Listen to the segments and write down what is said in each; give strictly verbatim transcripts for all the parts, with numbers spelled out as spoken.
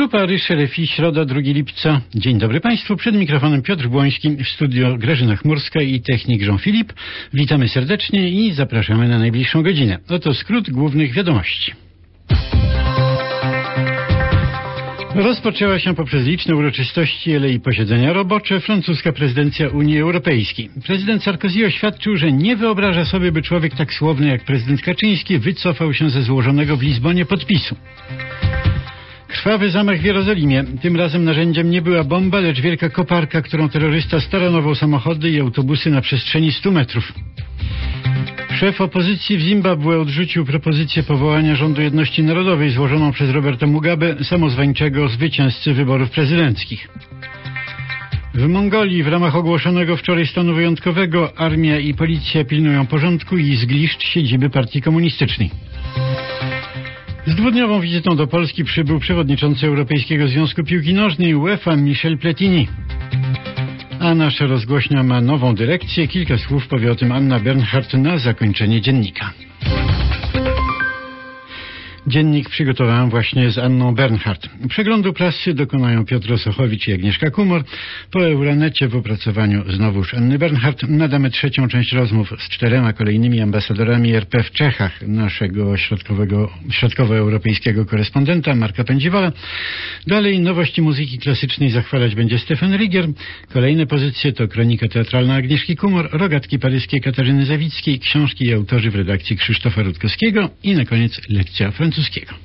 Paryż, R F I, środa, drugiego lipca. Dzień dobry Państwu. Przed mikrofonem Piotr Błoński, w studio Grażyna Chmurska i technik Jean-Philippe. Witamy serdecznie i zapraszamy na najbliższą godzinę. Oto skrót głównych wiadomości. Rozpoczęła się poprzez liczne uroczystości, ale i posiedzenia robocze francuska prezydencja Unii Europejskiej. Prezydent Sarkozy oświadczył, że nie wyobraża sobie, by człowiek tak słowny jak prezydent Kaczyński wycofał się ze złożonego w Lizbonie podpisu. Krwawy zamach w Jerozolimie. Tym razem narzędziem nie była bomba, lecz wielka koparka, którą terrorysta staranował samochody i autobusy na przestrzeni stu metrów. Szef opozycji w Zimbabwe odrzucił propozycję powołania rządu jedności narodowej złożoną przez Roberta Mugabe, samozwańczego zwycięzcy wyborów prezydenckich. W Mongolii w ramach ogłoszonego wczoraj stanu wyjątkowego armia i policja pilnują porządku i zgliszcz siedziby partii komunistycznej. Z dwudniową wizytą do Polski przybył przewodniczący Europejskiego Związku Piłki Nożnej UEFA Michel Platini. A nasza rozgłośnia ma nową dyrekcję. Kilka słów powie o tym Anna Bernhardt na zakończenie dziennika. Dziennik przygotowałem właśnie z Anną Bernhardt. Przeglądu prasy dokonają Piotr Osochowicz i Agnieszka Kumor. Po Euronecie w opracowaniu znowuż Anny Bernhardt nadamy trzecią część rozmów z czterema kolejnymi ambasadorami R P w Czechach naszego środkowego, środkowoeuropejskiego korespondenta Marka Pędziwala. Dalej nowości muzyki klasycznej zachwalać będzie Stefan Rigier. Kolejne pozycje to kronika teatralna Agnieszki Kumor, rogatki paryskie Katarzyny Zawickiej, książki i autorzy w redakcji Krzysztofa Rutkowskiego i na koniec lekcja francuskiego.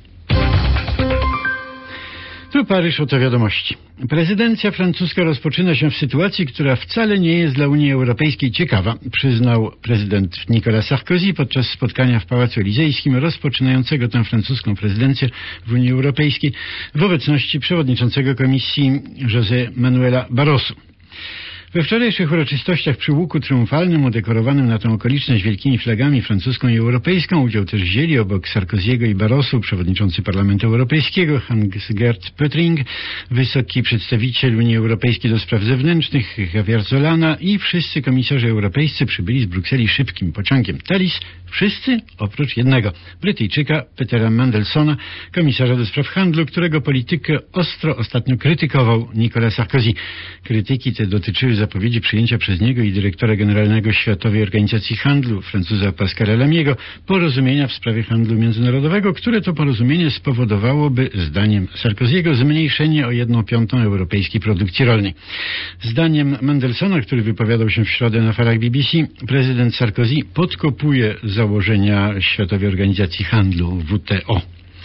Tu Paryż, oto wiadomości. Prezydencja francuska rozpoczyna się w sytuacji, która wcale nie jest dla Unii Europejskiej ciekawa, przyznał prezydent Nicolas Sarkozy podczas spotkania w Pałacu Elizejskim rozpoczynającego tę francuską prezydencję w Unii Europejskiej w obecności przewodniczącego Komisji José Manuela Barroso. We wczorajszych uroczystościach przy łuku triumfalnym udekorowanym na tę okoliczność wielkimi flagami francuską i europejską udział też wzięli obok Sarkoziego i Barroso przewodniczący Parlamentu Europejskiego Hans-Gert Pöttering, wysoki przedstawiciel Unii Europejskiej do spraw zewnętrznych Javier Solana i wszyscy komisarze europejscy przybyli z Brukseli szybkim pociągiem Thalys, wszyscy oprócz jednego, Brytyjczyka Petera Mandelsona, komisarza do spraw handlu, którego politykę ostro ostatnio krytykował Nicolas Sarkozy. Krytyki te dotyczyły zapowiedzi przyjęcia przez niego i dyrektora generalnego Światowej Organizacji Handlu, Francuza Pascala Lamiego, porozumienia w sprawie handlu międzynarodowego, które to porozumienie spowodowałoby, zdaniem Sarkoziego, zmniejszenie o jedną piątą europejskiej produkcji rolnej. Zdaniem Mandelsona, który wypowiadał się w środę na falach B B C, prezydent Sarkozy podkopuje założenia Światowej Organizacji Handlu W T O.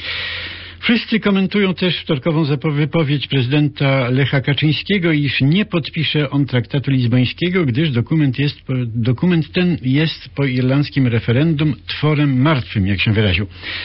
Wszyscy komentują też wtorkową wypowiedź prezydenta Lecha Kaczyńskiego, iż nie podpisze on traktatu lizbońskiego, gdyż dokument, jest, dokument ten jest po irlandzkim referendum tworem martwym, jak się wyraził.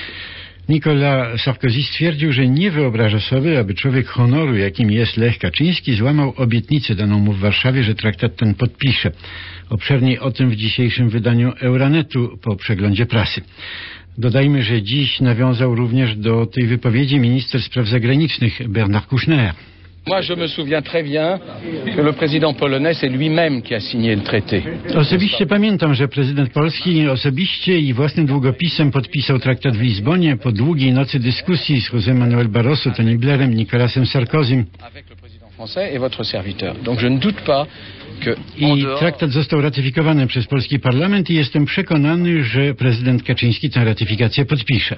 Nicolas Sarkozy stwierdził, że nie wyobraża sobie, aby człowiek honoru, jakim jest Lech Kaczyński, złamał obietnicę daną mu w Warszawie, że traktat ten podpisze. Obszerniej o tym w dzisiejszym wydaniu Euronetu po przeglądzie prasy. Dodajmy, że dziś nawiązał również do tej wypowiedzi minister spraw zagranicznych Bernard Kouchner. Moi, je me souviens très bien que le président polonais c'est lui-même qui a signé le traité. Osobiście pamiętam, że prezydent Polski osobiście i własnym długopisem podpisał traktat w Lizbonie po długiej nocy dyskusji z José Manuel Barroso, Tony Blairem, Nicolasem Sarkozym. Avec le président français et votre serviteur. Donc je ne doute pas. I traktat został ratyfikowany przez polski parlament i jestem przekonany, że prezydent Kaczyński tę ratyfikację podpisze.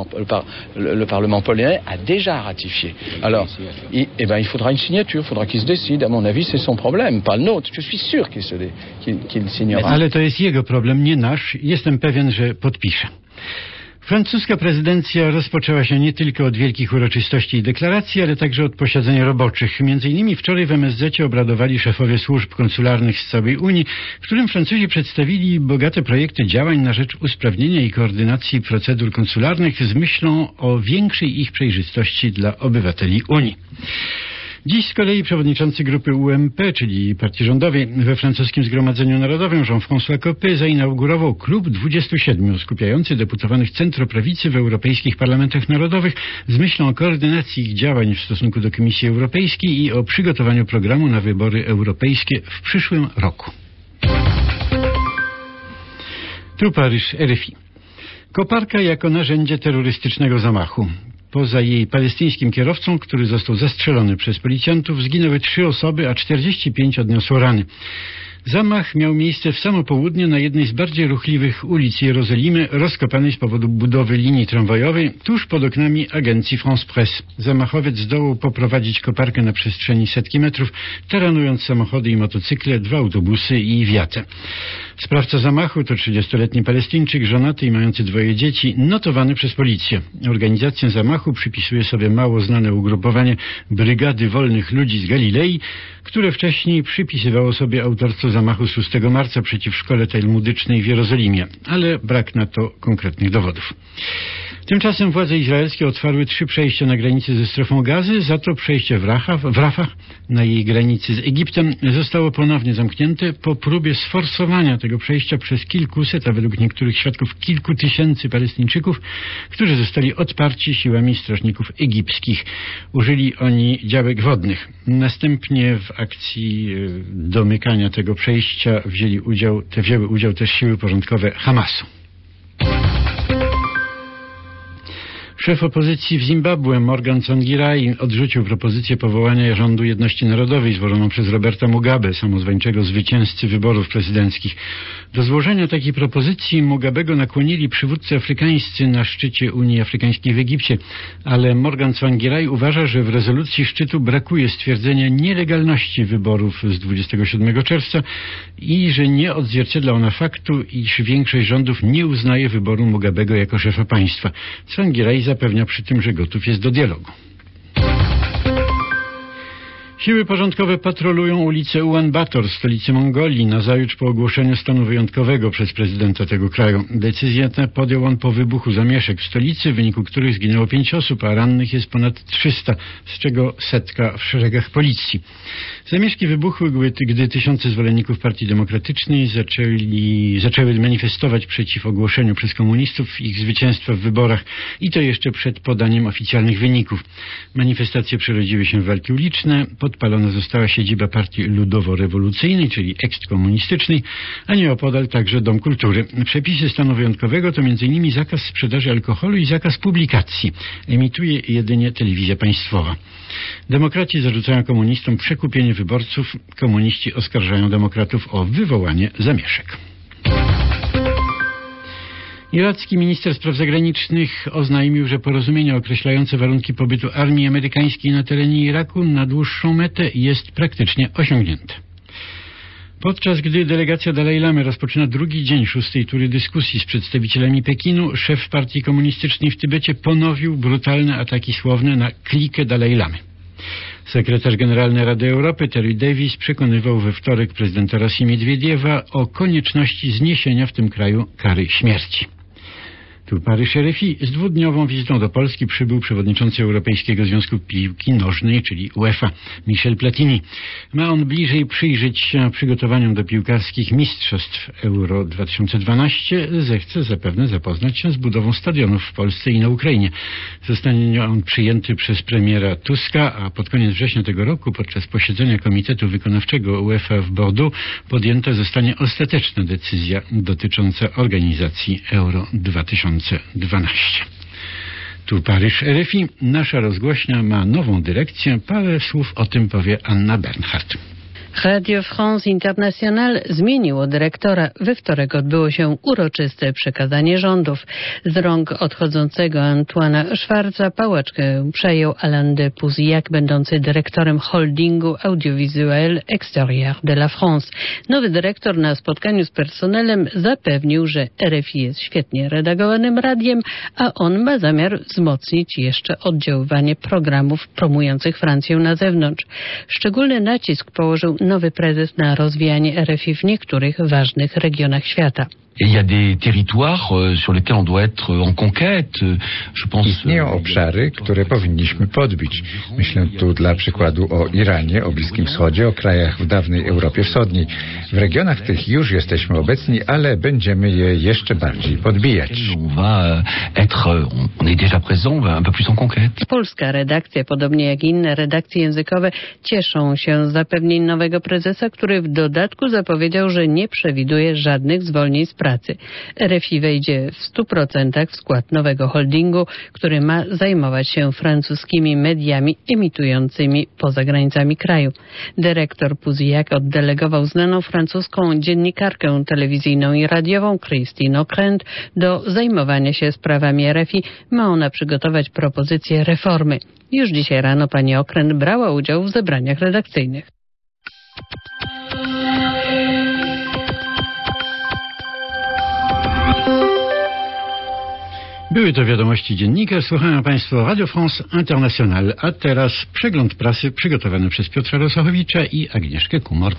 Le Parlement polonais a déjà ratifié. Alors, eh ben, il faudra une signature, il faudra qu'il se décide. À mon avis, c'est son problème, pas le nôtre. Je suis sûr qu'il se, qu'il, qu'il signera. Ale to jest jego problem, nie nasz. Jestem pewien, że podpisze. Francuska prezydencja rozpoczęła się nie tylko od wielkich uroczystości i deklaracji, ale także od posiedzeń roboczych. Między innymi wczoraj w M S Z-cie obradowali szefowie służb konsularnych z całej Unii, którym Francuzi przedstawili bogate projekty działań na rzecz usprawnienia i koordynacji procedur konsularnych z myślą o większej ich przejrzystości dla obywateli Unii. Dziś z kolei przewodniczący grupy U M P, czyli partii rządowej, we francuskim Zgromadzeniu Narodowym Jean-François Copé zainaugurował klub dwudziestu siedmiu skupiający deputowanych centroprawicy w europejskich parlamentach narodowych z myślą o koordynacji ich działań w stosunku do Komisji Europejskiej i o przygotowaniu programu na wybory europejskie w przyszłym roku. Tu Paryż, R F I. Koparka jako narzędzie terrorystycznego zamachu. Poza jej palestyńskim kierowcą, który został zastrzelony przez policjantów, zginęły trzy osoby, a czterdzieści pięć odniosło rany. Zamach miał miejsce w samo południe na jednej z bardziej ruchliwych ulic Jerozolimy, rozkopanej z powodu budowy linii tramwajowej, tuż pod oknami agencji France Presse. Zamachowiec zdołał poprowadzić koparkę na przestrzeni setki metrów, taranując samochody i motocykle, dwa autobusy i wiatę. Sprawca zamachu to trzydziestoletni Palestyńczyk, żonaty i mający dwoje dzieci, notowany przez policję. Organizację zamachu przypisuje sobie mało znane ugrupowanie Brygady Wolnych Ludzi z Galilei, które wcześniej przypisywało sobie autorstwo zamachu z szóstego marca przeciw szkole talmudycznej w Jerozolimie, ale brak na to konkretnych dowodów. Tymczasem władze izraelskie otwarły trzy przejścia na granicy ze strefą Gazy, za to przejście w Rafah, w Rafah na jej granicy z Egiptem zostało ponownie zamknięte po próbie sforsowania tego przejścia przez kilkuset, a według niektórych świadków kilku tysięcy Palestyńczyków, którzy zostali odparci siłami strażników egipskich. Użyli oni działek wodnych. Następnie w akcji domykania tego przejścia wzięli udział, te wzięły udział też siły porządkowe Hamasu. Szef opozycji w Zimbabwe, Morgan Tsvangirai, odrzucił propozycję powołania rządu jedności narodowej złożoną przez Roberta Mugabe, samozwańczego zwycięzcy wyborów prezydenckich. Do złożenia takiej propozycji Mugabego nakłonili przywódcy afrykańscy na szczycie Unii Afrykańskiej w Egipcie, ale Morgan Tsvangirai uważa, że w rezolucji szczytu brakuje stwierdzenia nielegalności wyborów z dwudziestego siódmego czerwca i że nie odzwierciedla ona faktu, iż większość rządów nie uznaje wyboru Mugabego jako szefa państwa. Tsvangirai zapewnia przy tym, że gotów jest do dialogu. Siły porządkowe patrolują ulicę Ulaanbaatar, stolicy Mongolii, nazajutrz po ogłoszeniu stanu wyjątkowego przez prezydenta tego kraju. Decyzję tę podjął on po wybuchu zamieszek w stolicy, w wyniku których zginęło pięć osób, a rannych jest ponad trzysta, z czego setka w szeregach policji. Zamieszki wybuchły, gdy tysiące zwolenników Partii Demokratycznej zaczęli, zaczęły manifestować przeciw ogłoszeniu przez komunistów ich zwycięstwa w wyborach i to jeszcze przed podaniem oficjalnych wyników. Manifestacje przerodziły się w walki uliczne, podpalona została siedziba Partii Ludowo-Rewolucyjnej, czyli ekskomunistycznej, a nieopodal także Dom Kultury. Przepisy stanu wyjątkowego to między innymi zakaz sprzedaży alkoholu i zakaz publikacji. Emituje jedynie telewizja państwowa. Demokraci zarzucają komunistom przekupienie wyborców, komuniści oskarżają demokratów o wywołanie zamieszek. Iracki minister spraw zagranicznych oznajmił, że porozumienie określające warunki pobytu armii amerykańskiej na terenie Iraku na dłuższą metę jest praktycznie osiągnięte. Podczas gdy delegacja Dalaj Lamy rozpoczyna drugi dzień szóstej tury dyskusji z przedstawicielami Pekinu, szef partii komunistycznej w Tybecie ponowił brutalne ataki słowne na klikę Dalaj Lamy. Sekretarz generalny Rady Europy Terry Davis przekonywał we wtorek prezydenta Rosji Miedwiediewa o konieczności zniesienia w tym kraju kary śmierci. Tu Paryż R F I z dwudniową wizytą do Polski przybył przewodniczący Europejskiego Związku Piłki Nożnej, czyli UEFA, Michel Platini. Ma on bliżej przyjrzeć się przygotowaniom do piłkarskich mistrzostw Euro dwa tysiące dwanaście. Zechce zapewne zapoznać się z budową stadionów w Polsce i na Ukrainie. Zostanie on przyjęty przez premiera Tuska, a pod koniec września tego roku podczas posiedzenia Komitetu Wykonawczego UEFA w Bordeaux podjęta zostanie ostateczna decyzja dotycząca organizacji Euro dwa tysiące dwanaście. Tu Paryż R F I. Nasza rozgłośnia ma nową dyrekcję. Parę słów o tym powie Anna Bernhardt. Radio France International zmieniło dyrektora. We wtorek odbyło się uroczyste przekazanie rządów. Z rąk odchodzącego Antoine'a Schwarza pałeczkę przejął Alain de Pouzillac, będący dyrektorem holdingu Audiovisuel Extérieur de la France. Nowy dyrektor na spotkaniu z personelem zapewnił, że R F I jest świetnie redagowanym radiem, a on ma zamiar wzmocnić jeszcze oddziaływanie programów promujących Francję na zewnątrz. Szczególny nacisk położył nowy prezes na rozwijanie R F I w niektórych ważnych regionach świata. Il y a des territoires sur lesquels on doit être en conquête. Je pense. Istnieją obszary, które powinniśmy podbić. Myślę tu dla przykładu o Iranie, o Bliskim Wschodzie, o krajach w dawnej Europie Wschodniej. W regionach tych już jesteśmy obecni, ale będziemy je jeszcze bardziej podbijać. On va être, on est déjà présent, un peu plus en conquête. Polska redakcja, podobnie jak inne redakcje językowe, cieszą się z zapewnień nowego prezesa, który w dodatku zapowiedział, że nie przewiduje żadnych zwolnień z pracy. R F I wejdzie w stu procentach w skład nowego holdingu, który ma zajmować się francuskimi mediami emitującymi poza granicami kraju. Dyrektor Pouzillac oddelegował znaną francuską dziennikarkę telewizyjną i radiową Christine Ockrent do zajmowania się sprawami R F I. Ma ona przygotować propozycje reformy. Już dzisiaj rano pani Ockrent brała udział w zebraniach redakcyjnych. Były to wiadomości dziennika. Słuchają Państwo Radio France International, a teraz przegląd prasy przygotowany przez Piotra Rosachowicza i Agnieszkę Kumor.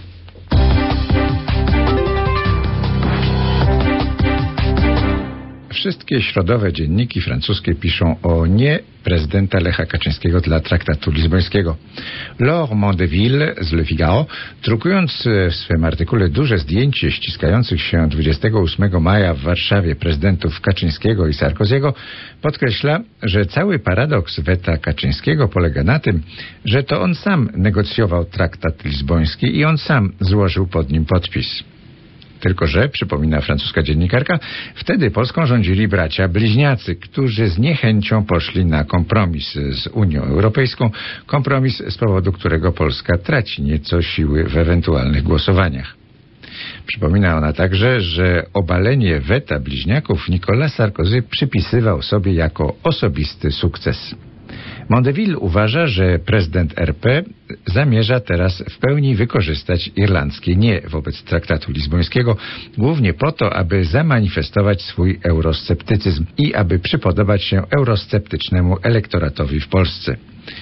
Wszystkie środowe dzienniki francuskie piszą o nie prezydenta Lecha Kaczyńskiego dla traktatu lizbońskiego. Laure Mandeville z Le Figaro, drukując w swym artykule duże zdjęcie ściskających się dwudziestego ósmego maja w Warszawie prezydentów Kaczyńskiego i Sarkozy'ego, podkreśla, że cały paradoks weta Kaczyńskiego polega na tym, że to on sam negocjował traktat lizboński i on sam złożył pod nim podpis. Tylko że, przypomina francuska dziennikarka, wtedy Polską rządzili bracia bliźniacy, którzy z niechęcią poszli na kompromis z Unią Europejską, kompromis, z powodu którego Polska traci nieco siły w ewentualnych głosowaniach. Przypomina ona także, że obalenie weta bliźniaków Nicolas Sarkozy przypisywał sobie jako osobisty sukces. Mandeville uważa, że prezydent R P zamierza teraz w pełni wykorzystać irlandzkie nie wobec traktatu lizbońskiego, głównie po to, aby zamanifestować swój eurosceptycyzm i aby przypodobać się eurosceptycznemu elektoratowi w Polsce.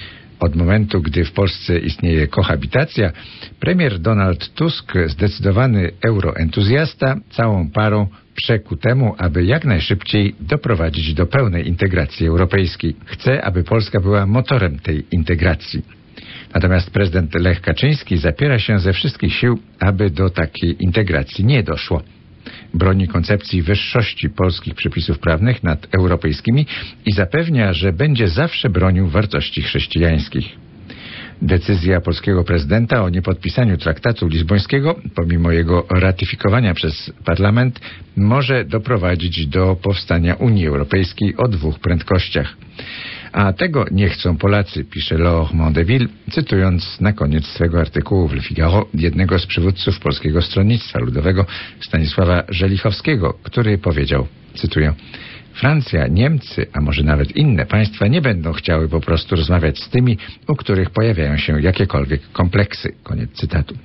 Od momentu, gdy w Polsce istnieje kohabitacja, premier Donald Tusk, zdecydowany euroentuzjasta, całą parą przekł temu, aby jak najszybciej doprowadzić do pełnej integracji europejskiej. Chce, aby Polska była motorem tej integracji. Natomiast prezydent Lech Kaczyński zapiera się ze wszystkich sił, aby do takiej integracji nie doszło. Broni koncepcji wyższości polskich przepisów prawnych nad europejskimi i zapewnia, że będzie zawsze bronił wartości chrześcijańskich. Decyzja polskiego prezydenta o niepodpisaniu traktatu lizbońskiego, pomimo jego ratyfikowania przez parlament, może doprowadzić do powstania Unii Europejskiej o dwóch prędkościach. A tego nie chcą Polacy, pisze Laure Mandeville, cytując na koniec swego artykułu w Le Figaro jednego z przywódców Polskiego Stronnictwa Ludowego, Stanisława Żelichowskiego, który powiedział, cytuję: Francja, Niemcy, a może nawet inne państwa nie będą chciały po prostu rozmawiać z tymi, u których pojawiają się jakiekolwiek kompleksy. Koniec cytatu.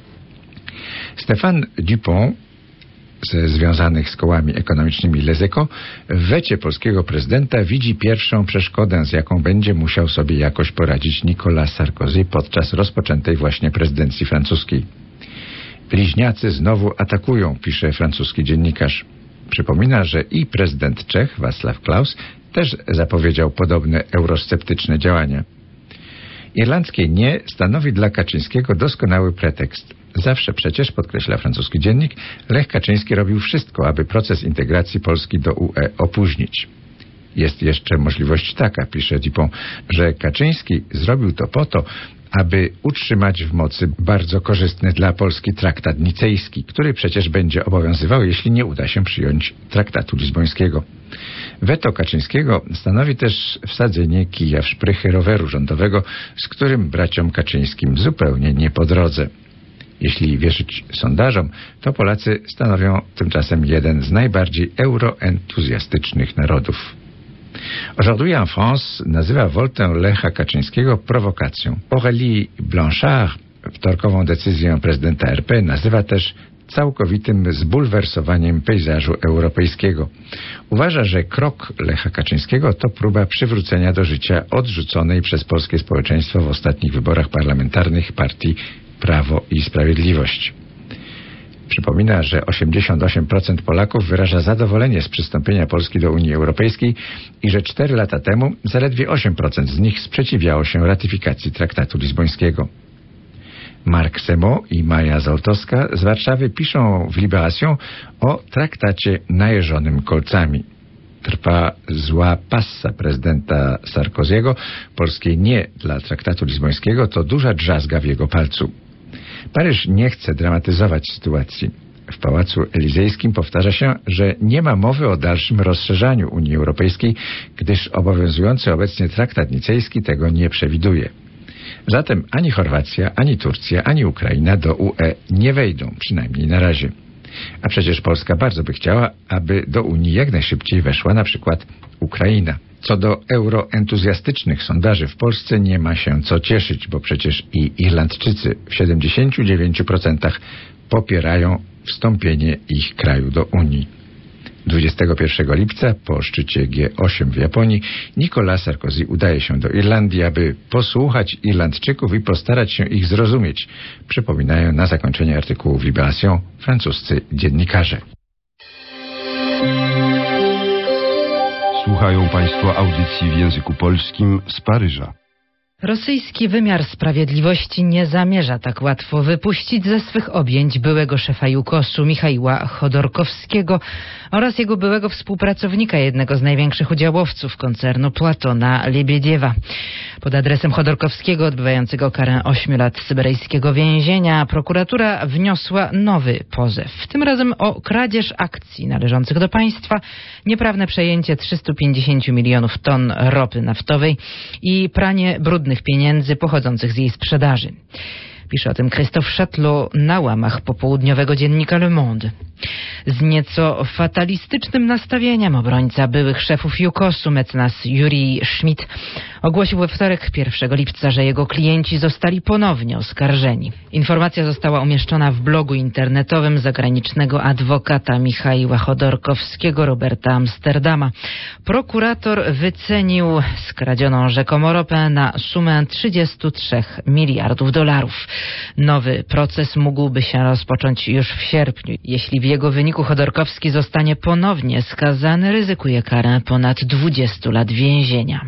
Stéphane Dupont, ze związanych z kołami ekonomicznymi Les Echos, w wecie polskiego prezydenta widzi pierwszą przeszkodę, z jaką będzie musiał sobie jakoś poradzić Nicolas Sarkozy podczas rozpoczętej właśnie prezydencji francuskiej. Bliźniacy znowu atakują, pisze francuski dziennikarz. Przypomina, że i prezydent Czech, Václav Klaus, też zapowiedział podobne eurosceptyczne działania. Irlandzkie nie stanowi dla Kaczyńskiego doskonały pretekst. Zawsze przecież, podkreśla francuski dziennik, Lech Kaczyński robił wszystko, aby proces integracji Polski do U E opóźnić. Jest jeszcze możliwość taka, pisze Dupont, że Kaczyński zrobił to po to, aby utrzymać w mocy bardzo korzystny dla Polski traktat nicejski, który przecież będzie obowiązywał, jeśli nie uda się przyjąć traktatu lizbońskiego. Weto Kaczyńskiego stanowi też wsadzenie kija w szprychy roweru rządowego, z którym braciom Kaczyńskim zupełnie nie po drodze. Jeśli wierzyć sondażom, to Polacy stanowią tymczasem jeden z najbardziej euroentuzjastycznych narodów. Aujourd'hui en France nazywa woltę Lecha Kaczyńskiego prowokacją. Aurélie Blanchard wtorkową decyzję prezydenta R P nazywa też całkowitym zbulwersowaniem pejzażu europejskiego. Uważa, że krok Lecha Kaczyńskiego to próba przywrócenia do życia odrzuconej przez polskie społeczeństwo w ostatnich wyborach parlamentarnych partii Prawo i Sprawiedliwość. Przypomina, że osiemdziesiąt osiem procent Polaków wyraża zadowolenie z przystąpienia Polski do Unii Europejskiej i że cztery lata temu zaledwie osiem procent z nich sprzeciwiało się ratyfikacji traktatu lizbońskiego. Mark Semo i Maja Zoltowska z Warszawy piszą w Libération o traktacie najeżonym kolcami. Trwa zła passa prezydenta Sarkozy'ego. Polskie nie dla traktatu lizbońskiego to duża drzazga w jego palcu. Paryż nie chce dramatyzować sytuacji. W Pałacu Elizejskim powtarza się, że nie ma mowy o dalszym rozszerzaniu Unii Europejskiej, gdyż obowiązujący obecnie traktat nicejski tego nie przewiduje. Zatem ani Chorwacja, ani Turcja, ani Ukraina do U E nie wejdą, przynajmniej na razie. A przecież Polska bardzo by chciała, aby do Unii jak najszybciej weszła na przykład Ukraina. Co do euroentuzjastycznych sondaży w Polsce nie ma się co cieszyć, bo przecież i Irlandczycy w siedemdziesięciu dziewięciu procentach popierają wstąpienie ich kraju do Unii. dwudziestego pierwszego lipca po szczycie G osiem w Japonii Nicolas Sarkozy udaje się do Irlandii, aby posłuchać Irlandczyków i postarać się ich zrozumieć, przypominają na zakończenie artykułu w Libération francuscy dziennikarze. Słuchają Państwo audycji w języku polskim z Paryża. Rosyjski wymiar sprawiedliwości nie zamierza tak łatwo wypuścić ze swych objęć byłego szefa Jukosu Michaiła Chodorkowskiego oraz jego byłego współpracownika, jednego z największych udziałowców koncernu Platona Lebiediewa. Pod adresem Chodorkowskiego, odbywającego karę ośmiu lat syberyjskiego więzienia, prokuratura wniosła nowy pozew. Tym razem o kradzież akcji należących do państwa, nieprawne przejęcie trzystu pięćdziesięciu milionów ton ropy naftowej i pranie brudnych pieniędzy pochodzących z jej sprzedaży. Pisze o tym Christophe Chatelot na łamach popołudniowego dziennika Le Monde. Z nieco fatalistycznym nastawieniem obrońca byłych szefów Jukosu, mecenas Jurij Schmidt, ogłosił we wtorek pierwszego lipca, że jego klienci zostali ponownie oskarżeni. Informacja została umieszczona w blogu internetowym zagranicznego adwokata Michaiła Chodorkowskiego, Roberta Amsterdama. Prokurator wycenił skradzioną rzekomo ropę na sumę trzydziestu trzech miliardów dolarów. Nowy proces mógłby się rozpocząć już w sierpniu. Jeśli w jego wyniku Chodorkowski zostanie ponownie skazany, ryzykuje karę ponad dwudziestu lat więzienia.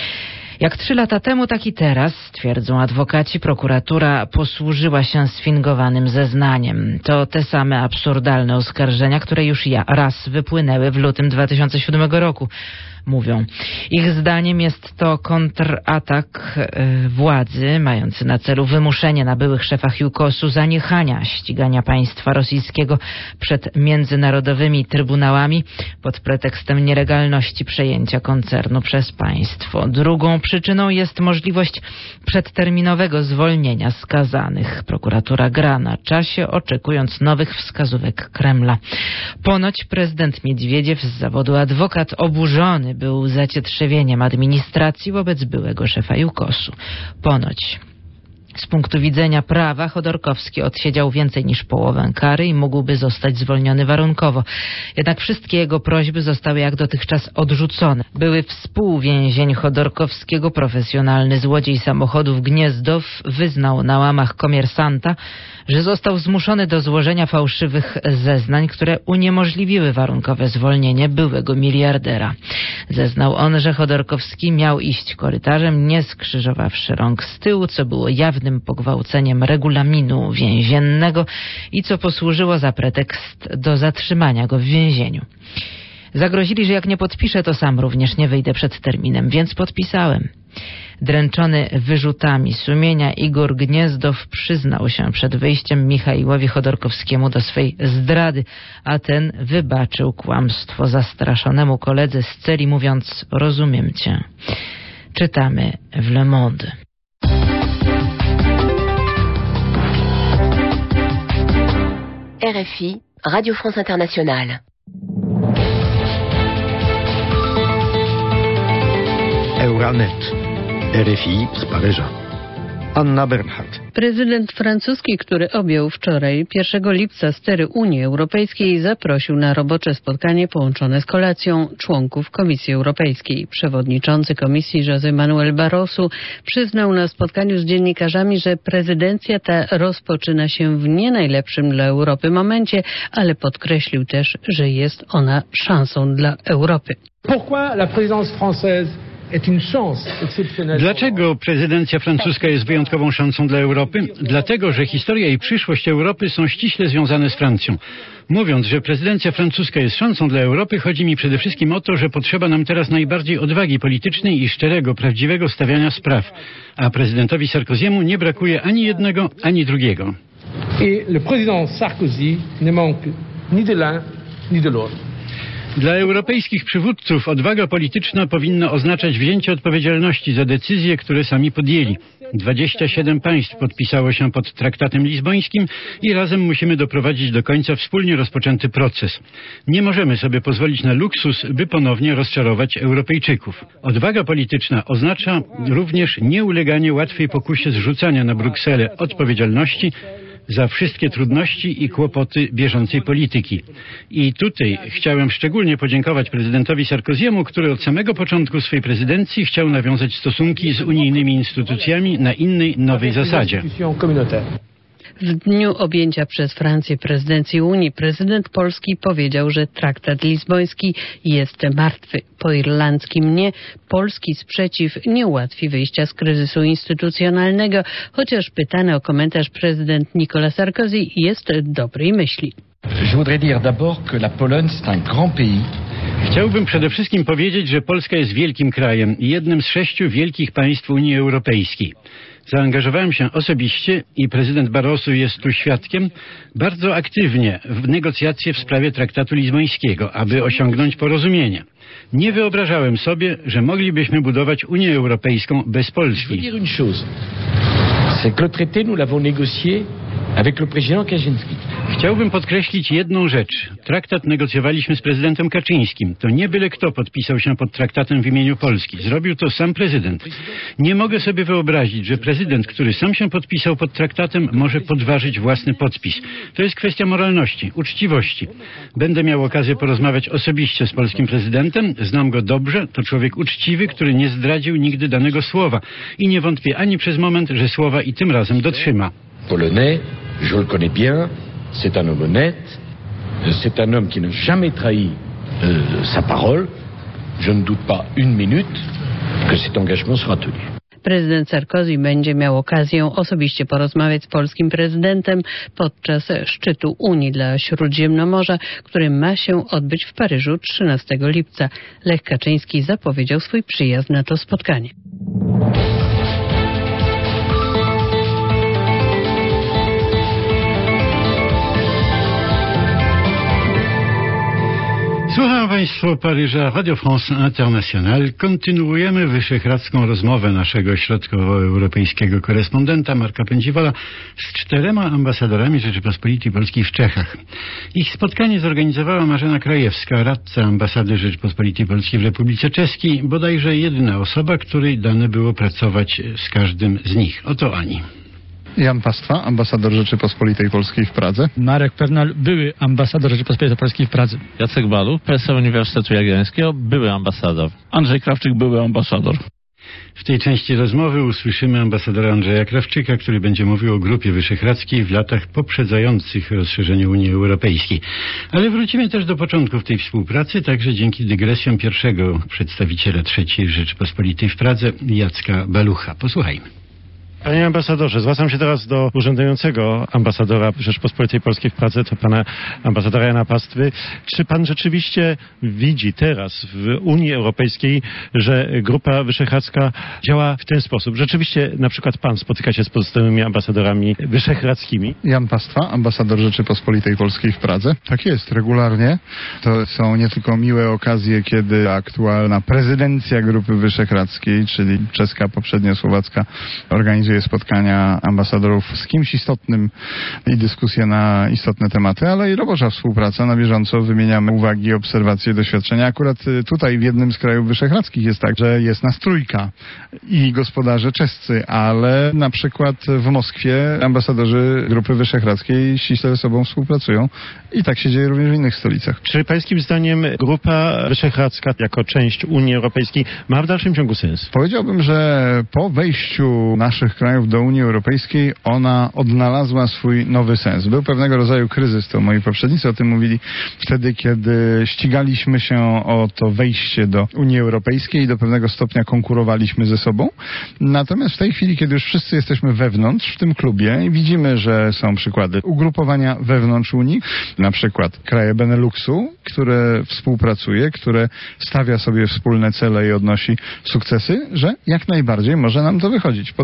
Jak trzy lata temu, tak i teraz, twierdzą adwokaci, prokuratura posłużyła się sfingowanym zeznaniem. To te same absurdalne oskarżenia, które już ja raz wypłynęły w lutym dwa tysiące siódmego roku. Mówią. Ich zdaniem jest to kontratak y, władzy mający na celu wymuszenie na byłych szefach Jukosu zaniechania ścigania państwa rosyjskiego przed międzynarodowymi trybunałami pod pretekstem nielegalności przejęcia koncernu przez państwo. Drugą przyczyną jest możliwość przedterminowego zwolnienia skazanych. Prokuratura gra na czasie, oczekując nowych wskazówek Kremla. Ponoć prezydent Miedwiediew z zawodu adwokat oburzony był zacietrzewieniem administracji wobec byłego szefa Jukosu. Ponoć. Z punktu widzenia prawa Chodorkowski odsiedział więcej niż połowę kary i mógłby zostać zwolniony warunkowo. Jednak wszystkie jego prośby zostały jak dotychczas odrzucone. Były współwięzień Chodorkowskiego, profesjonalny złodziej samochodów Gniezdow, wyznał na łamach Komersanta, że został zmuszony do złożenia fałszywych zeznań, które uniemożliwiły warunkowe zwolnienie byłego miliardera. Zeznał on, że Chodorkowski miał iść korytarzem, nie skrzyżowawszy rąk z tyłu, co było jawnym pogwałceniem regulaminu więziennego i co posłużyło za pretekst do zatrzymania go w więzieniu. Zagrozili, że jak nie podpiszę, to sam również nie wyjdę przed terminem, więc podpisałem. Dręczony wyrzutami sumienia Igor Gniezdow przyznał się przed wyjściem Michaiłowi Chodorkowskiemu do swej zdrady, a ten wybaczył kłamstwo zastraszonemu koledze z celi, mówiąc: rozumiem cię. Czytamy w Le Monde. R F I, Radio France Internationale. Euranet, R F I z Paryża. Anna Bernhardt. Prezydent francuski, który objął wczoraj, pierwszego lipca, stery Unii Europejskiej, zaprosił na robocze spotkanie połączone z kolacją członków Komisji Europejskiej. Przewodniczący Komisji José Manuel Barroso przyznał na spotkaniu z dziennikarzami, że prezydencja ta rozpoczyna się w nie najlepszym dla Europy momencie, ale podkreślił też, że jest ona szansą dla Europy. Pourquoi la présidence française? Dlaczego prezydencja francuska jest wyjątkową szansą dla Europy? Dlatego, że historia i przyszłość Europy są ściśle związane z Francją. Mówiąc, że prezydencja francuska jest szansą dla Europy, chodzi mi przede wszystkim o to, że potrzeba nam teraz najbardziej odwagi politycznej i szczerego, prawdziwego stawiania spraw. A prezydentowi Sarkozy'emu nie brakuje ani jednego, ani drugiego. Et le président Sarkozy ne manque ni de l'un ni de l'autre. Dla europejskich przywódców odwaga polityczna powinna oznaczać wzięcie odpowiedzialności za decyzje, które sami podjęli. dwadzieścia siedem państw podpisało się pod traktatem lizbońskim i razem musimy doprowadzić do końca wspólnie rozpoczęty proces. Nie możemy sobie pozwolić na luksus, by ponownie rozczarować Europejczyków. Odwaga polityczna oznacza również nieuleganie łatwej pokusie zrzucania na Brukselę odpowiedzialności za wszystkie trudności i kłopoty bieżącej polityki. I tutaj chciałem szczególnie podziękować prezydentowi Sarkoziemu, który od samego początku swej prezydencji chciał nawiązać stosunki z unijnymi instytucjami na innej, nowej zasadzie. W dniu objęcia przez Francję prezydencji Unii prezydent Polski powiedział, że traktat lizboński jest martwy. Po irlandzkim nie, polski sprzeciw nie ułatwi wyjścia z kryzysu instytucjonalnego, chociaż pytany o komentarz prezydent Nicolas Sarkozy jest dobrej myśli. Je voudrais dire d'abord que la Pologne c'est un grand pays. Chciałbym przede wszystkim powiedzieć, że Polska jest wielkim krajem i jednym z sześciu wielkich państw Unii Europejskiej. Zaangażowałem się osobiście i prezydent Barroso jest tu świadkiem bardzo aktywnie w negocjacje w sprawie traktatu lizbońskiego, aby osiągnąć porozumienie. Nie wyobrażałem sobie, że moglibyśmy budować Unię Europejską bez Polski. Je veux dire une chose, c'est que le traité nous l'avons négocié avec le président Kaczynski. Chciałbym podkreślić jedną rzecz. Traktat negocjowaliśmy z prezydentem Kaczyńskim. To nie byle kto podpisał się pod traktatem w imieniu Polski. Zrobił to sam prezydent. Nie mogę sobie wyobrazić, że prezydent, który sam się podpisał pod traktatem, może podważyć własny podpis. To jest kwestia moralności, uczciwości. Będę miał okazję porozmawiać osobiście z polskim prezydentem. Znam go dobrze. To człowiek uczciwy, który nie zdradził nigdy danego słowa. I nie wątpię ani przez moment, że słowa i tym razem dotrzyma. Polonais, je le connais bien, c'est un homme honnête, c'est un homme qui n'a jamais trahi euh, sa parole. Je ne doute pas une minute que cet engagement sera tenu. Prezydent Sarkozy będzie miał okazję osobiście porozmawiać z polskim prezydentem podczas szczytu Unii dla Śródziemnomorza, który ma się odbyć w Paryżu trzynastego lipca. Lech Kaczyński zapowiedział swój przyjazd na to spotkanie. Słuchają Państwo Paryża Radio France International. Kontynuujemy wyszehradzką rozmowę naszego środkowoeuropejskiego korespondenta Marka Pędziwola z czterema ambasadorami Rzeczypospolitej Polskiej w Czechach. Ich spotkanie zorganizowała Marzena Krajewska, radca ambasady Rzeczypospolitej Polskiej w Republice Czeskiej, bodajże jedyna osoba, której dane było pracować z każdym z nich. Oto Ani. Jan Pastwa, ambasador Rzeczypospolitej Polskiej w Pradze. Marek Pernal, były ambasador Rzeczypospolitej Polskiej w Pradze. Jacek Balu, profesor Uniwersytetu Jagiellońskiego, były ambasador. Andrzej Krawczyk, były ambasador. W tej części rozmowy usłyszymy ambasadora Andrzeja Krawczyka, który będzie mówił o Grupie Wyszehradzkiej w latach poprzedzających rozszerzenie Unii Europejskiej. Ale wrócimy też do początków tej współpracy, także dzięki dygresjom pierwszego przedstawiciela trzeciej Rzeczypospolitej w Pradze, Jacka Balucha. Posłuchajmy. Panie ambasadorze, zwracam się teraz do urzędującego ambasadora Rzeczypospolitej Polskiej w Pradze, to pana ambasadora Jana Pastwy. Czy pan rzeczywiście widzi teraz w Unii Europejskiej, że Grupa Wyszehradzka działa w ten sposób? Rzeczywiście na przykład pan spotyka się z pozostałymi ambasadorami wyszehradzkimi? Jan Pastwa, ambasador Rzeczypospolitej Polskiej w Pradze. Tak jest, regularnie. To są nie tylko miłe okazje, kiedy aktualna prezydencja Grupy Wyszehradzkiej, czyli czeska, poprzednio słowacka, organizuje spotkania ambasadorów z kimś istotnym i dyskusje na istotne tematy, ale i robocza współpraca. Na bieżąco wymieniamy uwagi, obserwacje, doświadczenia. Akurat tutaj w jednym z krajów wyszehradzkich jest tak, że jest nas trójka i gospodarze czescy, ale na przykład w Moskwie ambasadorzy Grupy Wyszehradzkiej ściśle ze sobą współpracują i tak się dzieje również w innych stolicach. Czy pańskim zdaniem Grupa Wyszehradzka jako część Unii Europejskiej ma w dalszym ciągu sens? Powiedziałbym, że po wejściu naszych krajów do Unii Europejskiej ona odnalazła swój nowy sens. Był pewnego rodzaju kryzys, to moi poprzednicy o tym mówili, wtedy kiedy ścigaliśmy się o to wejście do Unii Europejskiej i do pewnego stopnia konkurowaliśmy ze sobą. Natomiast w tej chwili, kiedy już wszyscy jesteśmy wewnątrz w tym klubie i widzimy, że są przykłady ugrupowania wewnątrz Unii, na przykład kraje Beneluxu, które współpracuje, które stawia sobie wspólne cele i odnosi sukcesy, że jak najbardziej może nam to wychodzić. Podobnym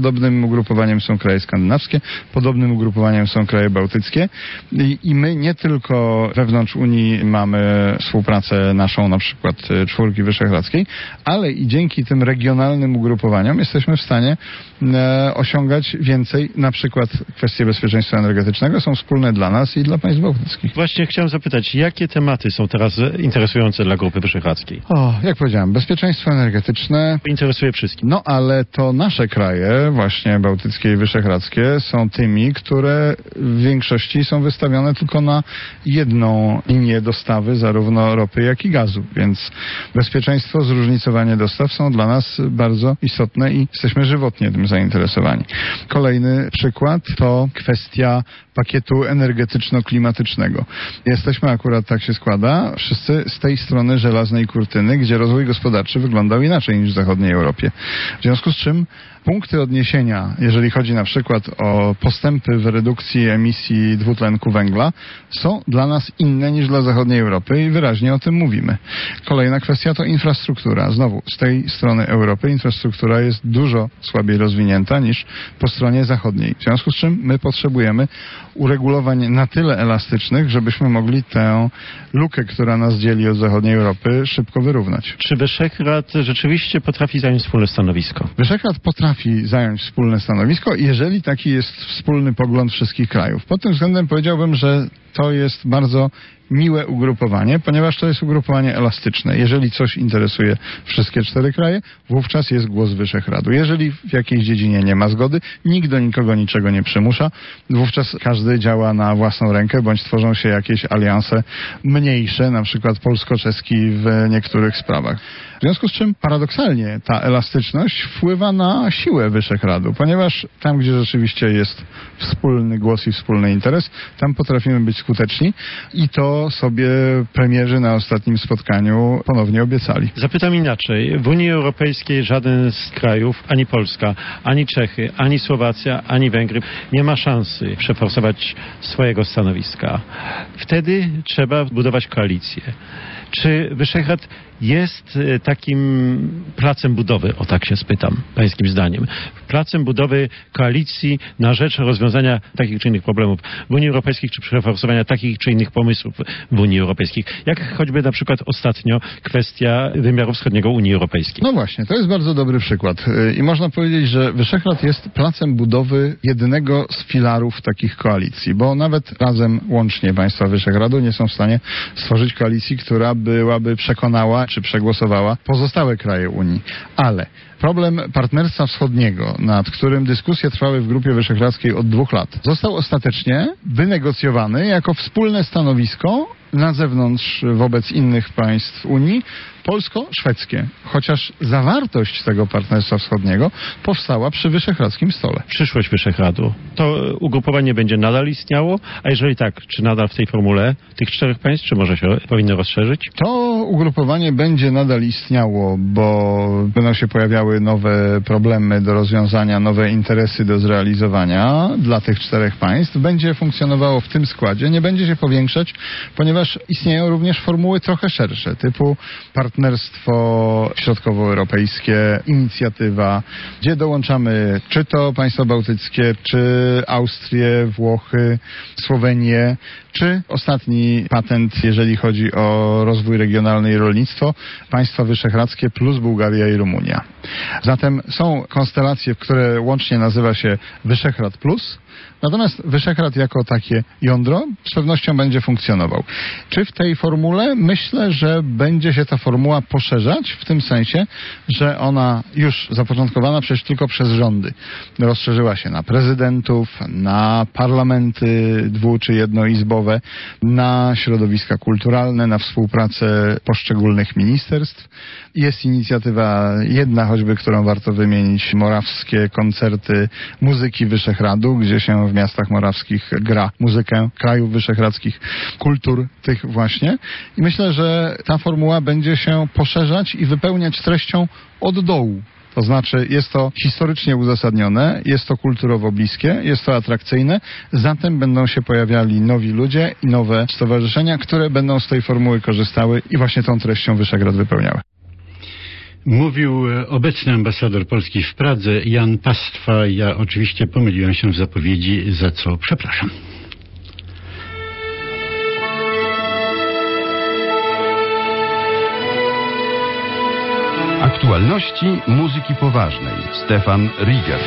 ugrupowaniem są kraje skandynawskie, podobnym ugrupowaniem są kraje bałtyckie i, i my nie tylko wewnątrz Unii mamy współpracę naszą, na przykład czwórki wyszehradzkiej, ale i dzięki tym regionalnym ugrupowaniom jesteśmy w stanie e, osiągać więcej. Na przykład kwestie bezpieczeństwa energetycznego są wspólne dla nas i dla państw bałtyckich. Właśnie chciałem zapytać, jakie tematy są teraz interesujące dla Grupy Wyszehradzkiej? O, jak powiedziałem, bezpieczeństwo energetyczne interesuje wszystkich. No ale to nasze kraje, właśnie bałtyckie i wyszehradzkie, są tymi, które w większości są wystawione tylko na jedną linię dostawy zarówno ropy, jak i gazu. Więc bezpieczeństwo, zróżnicowanie dostaw są dla nas bardzo istotne i jesteśmy żywotnie tym zainteresowani. Kolejny przykład to kwestia pakietu energetyczno-klimatycznego. Jesteśmy akurat, tak się składa, wszyscy z tej strony żelaznej kurtyny, gdzie rozwój gospodarczy wyglądał inaczej niż w zachodniej Europie. W związku z czym punkty odniesienia, jeżeli chodzi na przykład o postępy w redukcji emisji dwutlenku węgla, są dla nas inne niż dla zachodniej Europy i wyraźnie o tym mówimy. Kolejna kwestia to infrastruktura. Znowu, z tej strony Europy infrastruktura jest dużo słabiej rozwinięta niż po stronie zachodniej. W związku z czym my potrzebujemy uregulowań na tyle elastycznych, żebyśmy mogli tę lukę, która nas dzieli od zachodniej Europy, szybko wyrównać. Czy Wyszehrad rzeczywiście potrafi zająć wspólne stanowisko? Wyszehrad potrafi zająć wspólne stanowisko, jeżeli taki jest wspólny pogląd wszystkich krajów. Pod tym względem powiedziałbym, że to jest bardzo miłe ugrupowanie, ponieważ to jest ugrupowanie elastyczne. Jeżeli coś interesuje wszystkie cztery kraje, wówczas jest głos Wyszehradu. Jeżeli w jakiejś dziedzinie nie ma zgody, nikt do nikogo niczego nie przymusza, wówczas każdy działa na własną rękę, bądź tworzą się jakieś alianse mniejsze, na przykład polsko-czeski w niektórych sprawach. W związku z czym paradoksalnie ta elastyczność wpływa na siłę Wyszehradu, ponieważ tam, gdzie rzeczywiście jest wspólny głos i wspólny interes, tam potrafimy być skuteczni i to sobie premierzy na ostatnim spotkaniu ponownie obiecali. Zapytam inaczej. W Unii Europejskiej żaden z krajów, ani Polska, ani Czechy, ani Słowacja, ani Węgry nie ma szansy przeforsować swojego stanowiska. Wtedy trzeba budować koalicję. Czy Wyszehrad jest takim placem budowy, o tak się spytam, pańskim zdaniem, placem budowy koalicji na rzecz rozwiązania takich czy innych problemów w Unii Europejskiej, czy przeforsowania takich czy innych pomysłów w Unii Europejskiej? Jak choćby na przykład ostatnio kwestia wymiaru wschodniego Unii Europejskiej. No właśnie, to jest bardzo dobry przykład. I można powiedzieć, że Wyszehrad jest placem budowy jednego z filarów takich koalicji, bo nawet razem, łącznie państwa Wyszehradu nie są w stanie stworzyć koalicji, która byłaby przekonała czy przegłosowała pozostałe kraje Unii. Ale problem partnerstwa wschodniego, nad którym dyskusje trwały w Grupie Wyszehradzkiej od dwóch lat, został ostatecznie wynegocjowany jako wspólne stanowisko na zewnątrz wobec innych państw Unii, polsko-szwedzkie. Chociaż zawartość tego partnerstwa wschodniego powstała przy wyszehradzkim stole. Przyszłość Wyszehradu. To ugrupowanie będzie nadal istniało? A jeżeli tak, czy nadal w tej formule tych czterech państw, czy może się powinno rozszerzyć? To ugrupowanie będzie nadal istniało, bo będą się pojawiały nowe problemy do rozwiązania, nowe interesy do zrealizowania dla tych czterech państw. Będzie funkcjonowało w tym składzie, nie będzie się powiększać, ponieważ istnieją również formuły trochę szersze, typu partnerstwo środkowoeuropejskie, inicjatywa, gdzie dołączamy czy to państwa bałtyckie, czy Austrię, Włochy, Słowenię, czy ostatni patent, jeżeli chodzi o rozwój regionalny i rolnictwo, państwa wyszehradzkie plus Bułgaria i Rumunia. Zatem są konstelacje, które łącznie nazywa się Wyszehrad Plus, natomiast Wyszehrad jako takie jądro z pewnością będzie funkcjonował. Czy w tej formule? Myślę, że będzie się ta formuła poszerzać w tym sensie, że ona już zapoczątkowana przecież tylko przez rządy rozszerzyła się na prezydentów, na parlamenty dwu- czy jednoizbowe, na środowiska kulturalne, na współpracę poszczególnych ministerstw. Jest inicjatywa jedna choćby, którą warto wymienić, morawskie koncerty muzyki Wyszehradu, gdzie się w miastach morawskich gra muzykę krajów wyszehradzkich, kultur tych właśnie. I myślę, że ta formuła będzie się poszerzać i wypełniać treścią od dołu. To znaczy jest to historycznie uzasadnione, jest to kulturowo bliskie, jest to atrakcyjne, zatem będą się pojawiali nowi ludzie i nowe stowarzyszenia, które będą z tej formuły korzystały i właśnie tą treścią Wyszehrad wypełniały. Mówił obecny ambasador Polski w Pradze, Jan Pastwa. Ja oczywiście pomyliłem się w zapowiedzi, za co przepraszam. Aktualności muzyki poważnej. Stefan Rieger.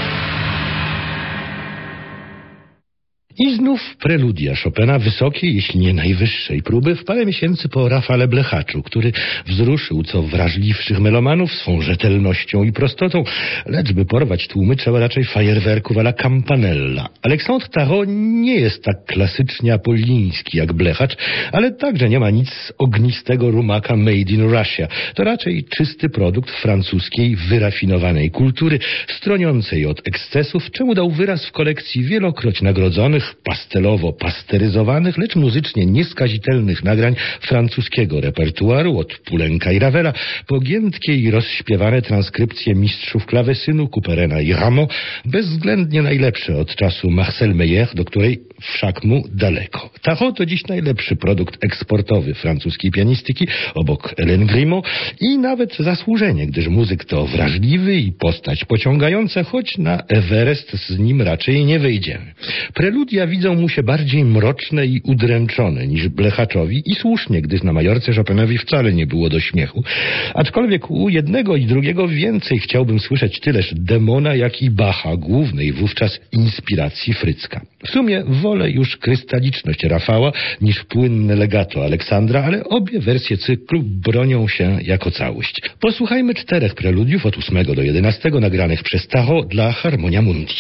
I znów preludia Chopina wysokiej, jeśli nie najwyższej próby, w parę miesięcy po Rafale Blechaczu, który wzruszył co wrażliwszych melomanów swą rzetelnością i prostotą, lecz by porwać tłumy trzeba raczej fajerwerków a la Campanella. Aleksandre Tarot nie jest tak klasycznie apoliński jak Blechacz, ale także nie ma nic ognistego rumaka made in Russia. To raczej czysty produkt francuskiej, wyrafinowanej kultury, stroniącej od ekscesów, czemu dał wyraz w kolekcji wielokroć nagrodzonych, pastelowo-pasteryzowanych, lecz muzycznie nieskazitelnych nagrań francuskiego repertuaru od Poulenca i Ravela po giętkie i rozśpiewane transkrypcje mistrzów klawesynu Couperena i Rameau, bezwzględnie najlepsze od czasu Marcel Meyer, do której wszak mu daleko. Tarot to dziś najlepszy produkt eksportowy francuskiej pianistyki, obok Hélène Grimaud, i nawet zasłużenie, gdyż muzyk to wrażliwy i postać pociągająca, choć na Everest z nim raczej nie wyjdziemy. Preludia widzą mu się bardziej mroczne i udręczone niż Blechaczowi, i słusznie, gdyż na Majorce Chopinowi wcale nie było do śmiechu. Aczkolwiek u jednego i drugiego więcej chciałbym słyszeć tyleż Demona, jak i Bacha, głównej wówczas inspiracji Frycka. W sumie wolę już krystaliczność Rafała niż płynne legato Aleksandra, ale obie wersje cyklu bronią się jako całość. Posłuchajmy czterech preludiów od ósmego do jedenastego nagranych przez Tarot dla Harmonia Mundi.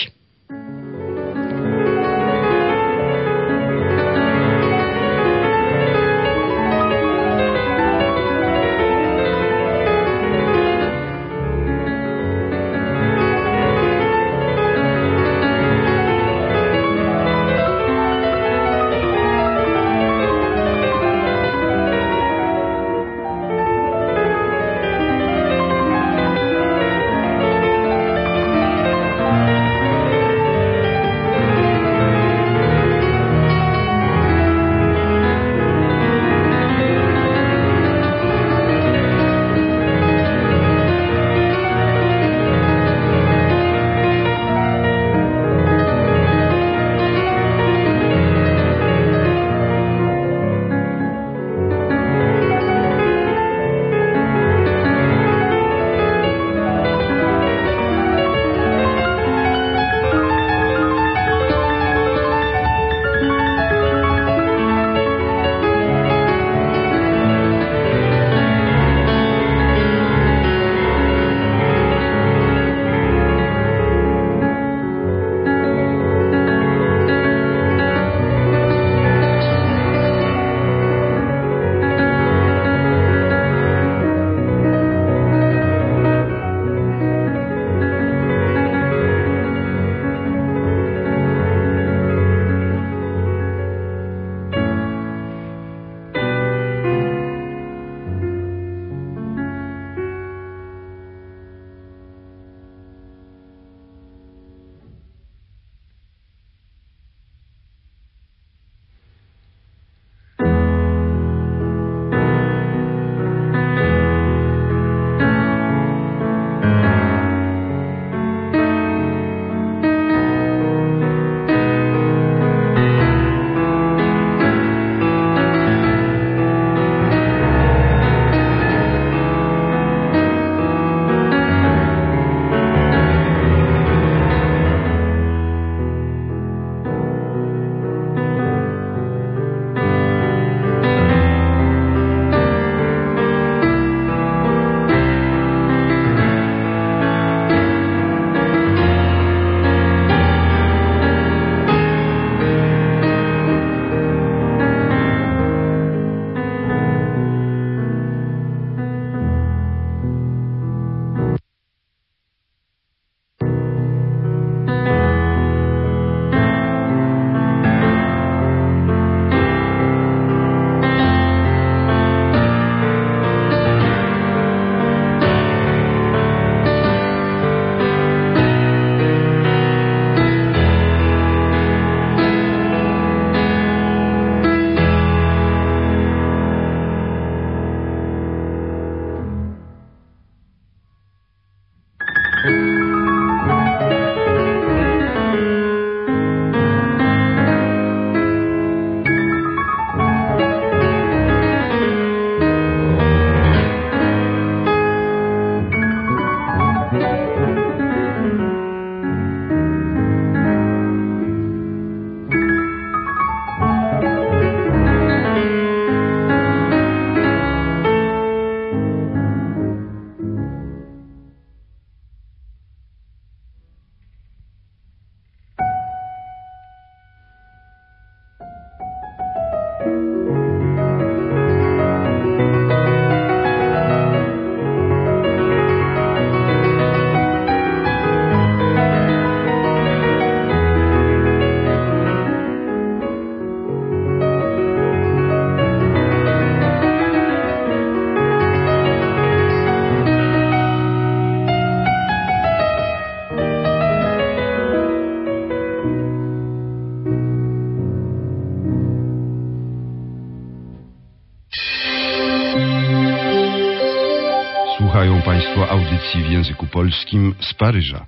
Państwo audycji w języku polskim z Paryża.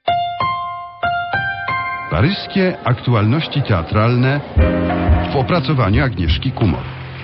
Paryskie aktualności teatralne w opracowaniu Agnieszki Kumor.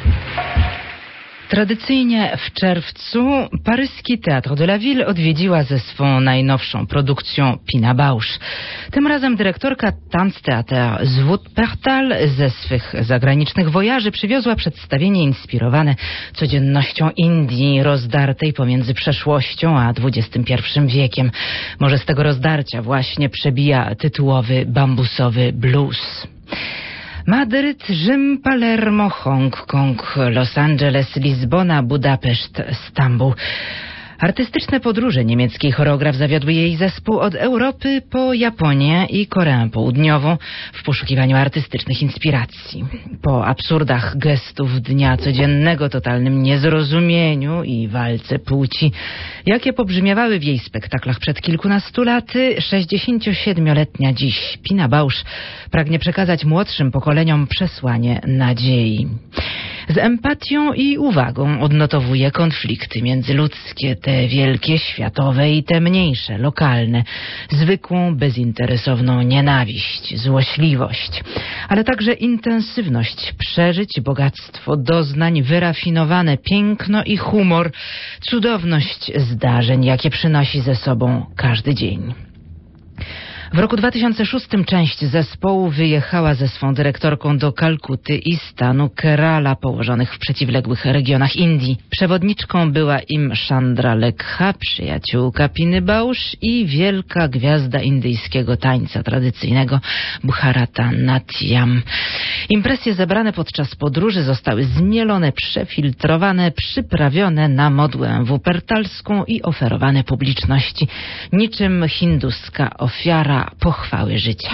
Tradycyjnie w czerwcu paryski Théâtre de la Ville odwiedziła ze swą najnowszą produkcją Pina Bausch. Tym razem dyrektorka Tanztheater z Wuppertal ze swych zagranicznych wojaży przywiozła przedstawienie inspirowane codziennością Indii rozdartej pomiędzy przeszłością a dwudziestym pierwszym wiekiem. Może z tego rozdarcia właśnie przebija tytułowy bambusowy blues. Madryt, Rzym, Palermo, Hongkong, Los Angeles, Lizbona, Budapeszt, Stambuł. Artystyczne podróże niemieckiej choreograf zawiodły jej zespół od Europy po Japonię i Koreę Południową w poszukiwaniu artystycznych inspiracji. Po absurdach gestów dnia codziennego, totalnym niezrozumieniu i walce płci, jakie pobrzmiewały w jej spektaklach przed kilkunastu laty, sześćdziesięciosiedmioletnia dziś Pina Bausch pragnie przekazać młodszym pokoleniom przesłanie nadziei. Z empatią i uwagą odnotowuje konflikty międzyludzkie, te wielkie, światowe i te mniejsze, lokalne, zwykłą, bezinteresowną nienawiść, złośliwość, ale także intensywność przeżyć, bogactwo doznań, wyrafinowane piękno i humor, cudowność zdarzeń, jakie przynosi ze sobą każdy dzień. W roku dwa tysiące szóstym część zespołu wyjechała ze swą dyrektorką do Kalkuty i stanu Kerala, położonych w przeciwległych regionach Indii. Przewodniczką była im Chandra Lekha, przyjaciółka Piny Bausch i wielka gwiazda indyjskiego tańca tradycyjnego Bharatanatyam. Impresje zebrane podczas podróży zostały zmielone, przefiltrowane, przyprawione na modłę wuppertalską i oferowane publiczności, niczym hinduska ofiara pochwały życia.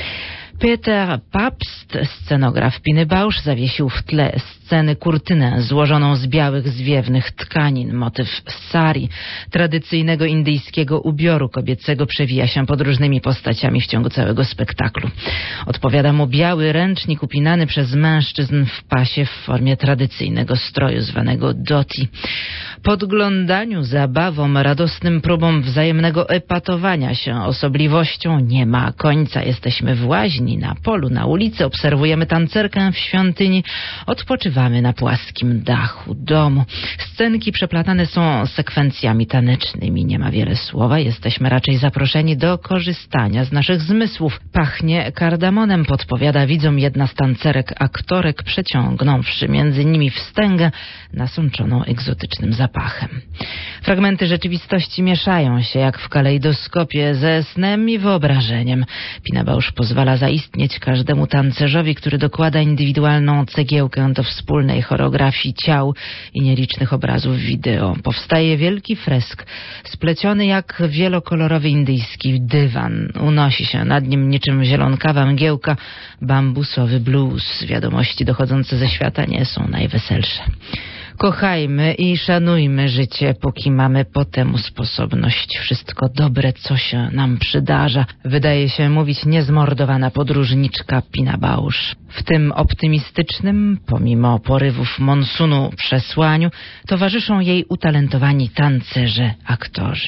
Peter Pabst, scenograf Piny Bausch, zawiesił w tle sceny kurtynę złożoną z białych, zwiewnych tkanin. Motyw sari, tradycyjnego indyjskiego ubioru kobiecego, przewija się pod różnymi postaciami w ciągu całego spektaklu. Odpowiada mu biały ręcznik upinany przez mężczyzn w pasie w formie tradycyjnego stroju zwanego dhoti. Podglądaniu, zabawom, radosnym próbom wzajemnego epatowania się osobliwością nie ma końca. Jesteśmy w łaźni, na polu, na ulicy, obserwujemy tancerkę w świątyni, odpoczywamy na płaskim dachu domu. Scenki przeplatane są sekwencjami tanecznymi. Nie ma wiele słowa, jesteśmy raczej zaproszeni do korzystania z naszych zmysłów. Pachnie kardamonem, podpowiada widzom jedna z tancerek, aktorek, przeciągnąwszy między nimi wstęgę nasączoną egzotycznym zapachem. Fragmenty rzeczywistości mieszają się jak w kalejdoskopie ze snem i wyobrażeniem. Pina Bausch pozwala zaistnieć każdemu tancerzowi, który dokłada indywidualną cegiełkę do wspólnej choreografii ciał i nielicznych obrazów wideo. Powstaje wielki fresk, spleciony jak wielokolorowy indyjski dywan. Unosi się nad nim niczym zielonkawa mgiełka bambusowy blues. Wiadomości dochodzące ze świata nie są najweselsze. Kochajmy i szanujmy życie, póki mamy po temu sposobność. Wszystko dobre, co się nam przydarza, wydaje się mówić niezmordowana podróżniczka Pina Bausch. W tym optymistycznym, pomimo porywów monsunu, przesłaniu towarzyszą jej utalentowani tancerze, aktorzy.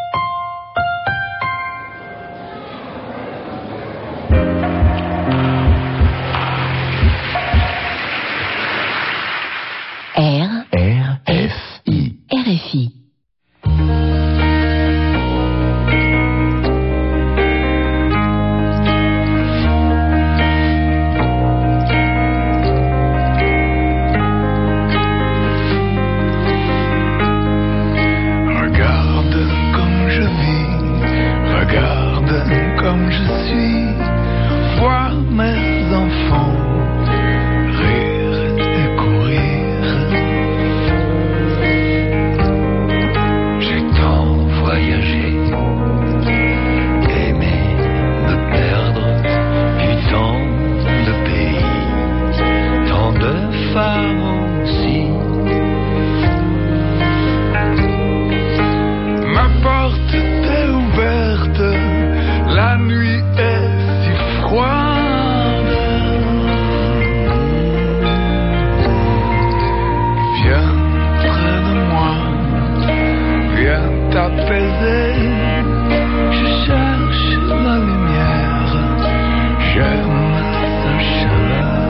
R. R. F. I. R F I. Regarde comme faisait. Je cherche la lumière, j'aime sa chaleur.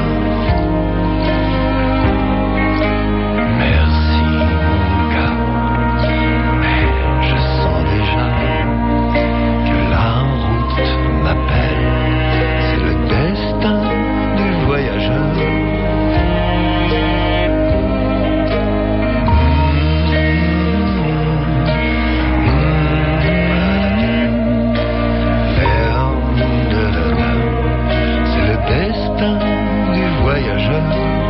Merci mon gars, mais je sens déjà que la route m'appelle. C'est le destin du voyageur. Destin du voyageur.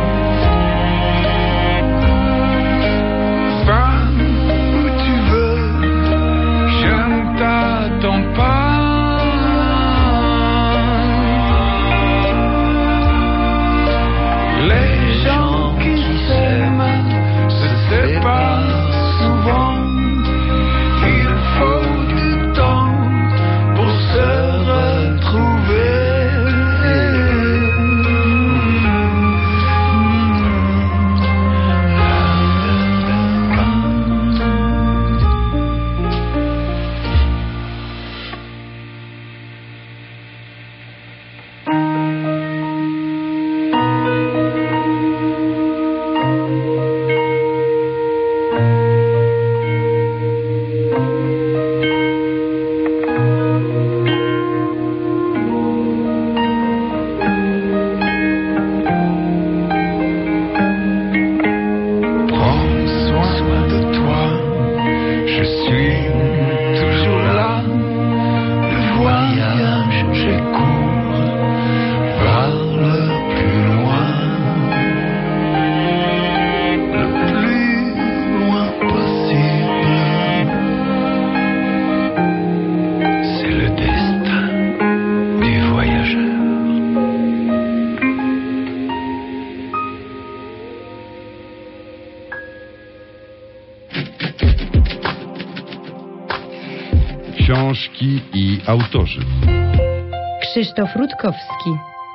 Va où tu veux, je ne t'attends pas. Les gens qui s'aiment se séparent souvent. Il faut du temps pour se retrouver. Książki i autorzy. Krzysztof Rutkowski.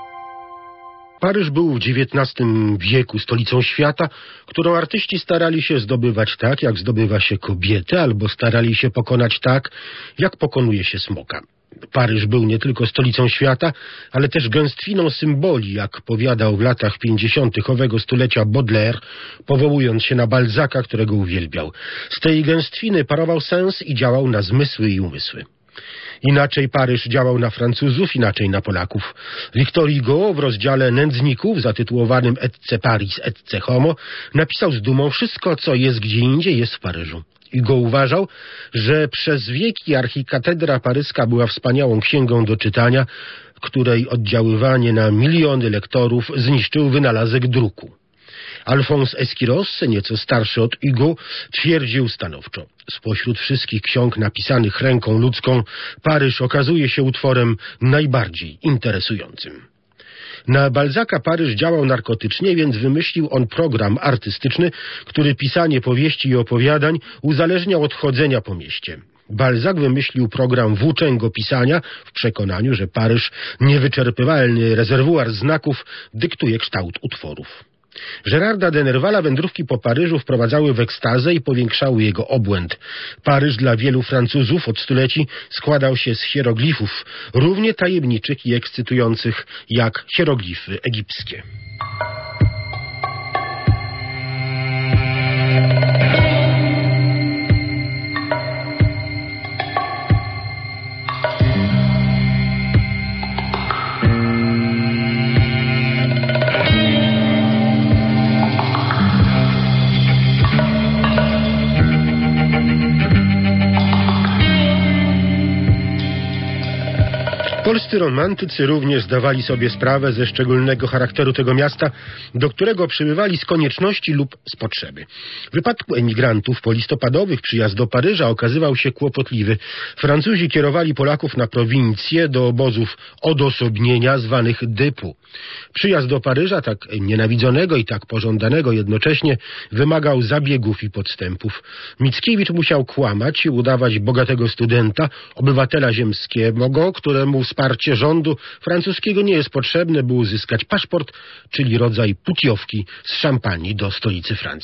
Paryż był w dziewiętnastym wieku stolicą świata, którą artyści starali się zdobywać tak, jak zdobywa się kobiety, albo starali się pokonać tak, jak pokonuje się smoka. Paryż był nie tylko stolicą świata, ale też gęstwiną symboli, jak powiadał w latach pięćdziesiątych owego stulecia Baudelaire, powołując się na Balzaca, którego uwielbiał. Z tej gęstwiny parował sens i działał na zmysły i umysły. Inaczej Paryż działał na Francuzów, inaczej na Polaków. Victor Hugo w rozdziale Nędzników zatytułowanym Ecce Paris, Ecce Homo napisał z dumą: wszystko, co jest gdzie indziej, jest w Paryżu. Hugo uważał, że przez wieki archikatedra paryska była wspaniałą księgą do czytania, której oddziaływanie na miliony lektorów zniszczył wynalazek druku. Alphonse Esquiros, nieco starszy od Hugo, twierdził stanowczo: spośród wszystkich ksiąg napisanych ręką ludzką, Paryż okazuje się utworem najbardziej interesującym. Na Balzaca Paryż działał narkotycznie, więc wymyślił on program artystyczny, który pisanie powieści i opowiadań uzależniał od chodzenia po mieście. Balzac wymyślił program włóczęgo pisania w przekonaniu, że Paryż, niewyczerpywalny rezerwuar znaków, dyktuje kształt utworów. Gérarda de Nervala wędrówki po Paryżu wprowadzały w ekstazę i powiększały jego obłęd. Paryż dla wielu Francuzów od stuleci składał się z hieroglifów, równie tajemniczych i ekscytujących jak hieroglify egipskie. Polscy romantycy również zdawali sobie sprawę ze szczególnego charakteru tego miasta, do którego przybywali z konieczności lub z potrzeby. W wypadku emigrantów polistopadowych przyjazd do Paryża okazywał się kłopotliwy. Francuzi kierowali Polaków na prowincję, do obozów odosobnienia zwanych dypu. Przyjazd do Paryża, tak nienawidzonego i tak pożądanego jednocześnie, wymagał zabiegów i podstępów. Mickiewicz musiał kłamać i udawać bogatego studenta, obywatela ziemskiego, któremu wsparcie rządu francuskiego nie jest potrzebne, by uzyskać paszport, czyli rodzaj putiówki z Szampanii do stolicy Francji.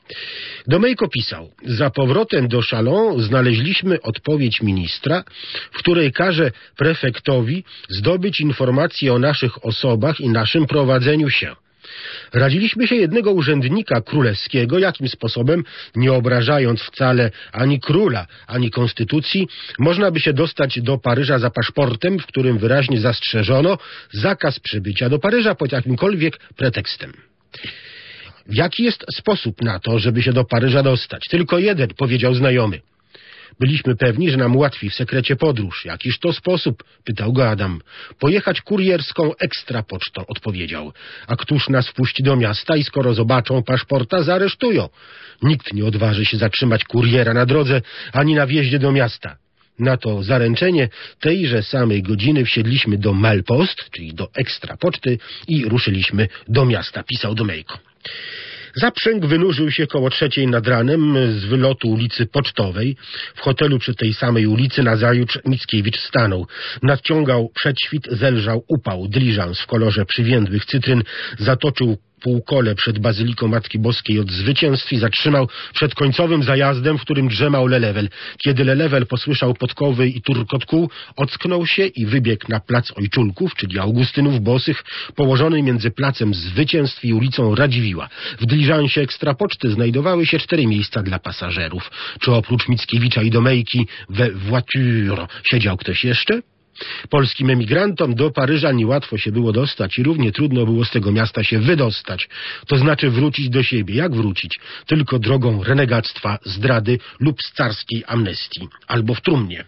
Domejko pisał: za powrotem do Châlons znaleźliśmy odpowiedź ministra, w której każe prefektowi zdobyć informacje o naszych osobach i naszym prowadzeniu się. Radziliśmy się jednego urzędnika królewskiego, jakim sposobem, nie obrażając wcale ani króla, ani konstytucji, można by się dostać do Paryża za paszportem, w którym wyraźnie zastrzeżono zakaz przybycia do Paryża pod jakimkolwiek pretekstem. Jaki jest sposób na to, żeby się do Paryża dostać? Tylko jeden, powiedział znajomy. Byliśmy pewni, że nam ułatwi w sekrecie podróż. Jakiż to sposób? Pytał go Adam. Pojechać kurierską ekstrapocztą, odpowiedział. A któż nas wpuści do miasta i skoro zobaczą paszporta, zaaresztują. Nikt nie odważy się zatrzymać kuriera na drodze, ani na wjeździe do miasta. Na to zaręczenie tejże samej godziny wsiedliśmy do Malpost, czyli do ekstrapoczty, i ruszyliśmy do miasta, pisał Domejko. Zaprzęg wynurzył się koło trzeciej nad ranem z wylotu ulicy Pocztowej. W hotelu przy tej samej ulicy nazajutrz Mickiewicz stanął. Nadciągał przedświt, zelżał upał. Dyliżans w kolorze przywiędłych cytryn zatoczył półkole przed Bazyliką Matki Boskiej od zwycięstw i zatrzymał przed końcowym zajazdem, w którym drzemał Lelewel. Kiedy Lelewel posłyszał podkowy i turkot kół, ocknął się i wybiegł na plac Ojczulków, czyli Augustynów Bosych, położony między placem Zwycięstw i ulicą Radziwiła. W dyliżansie ekstrapoczty znajdowały się cztery miejsca dla pasażerów. Czy oprócz Mickiewicza i Domejki we voiture siedział ktoś jeszcze? Polskim emigrantom do Paryża niełatwo się było dostać i równie trudno było z tego miasta się wydostać. To znaczy wrócić do siebie. Jak wrócić? Tylko drogą renegactwa, zdrady lub z carskiej amnestii. Albo w trumnie.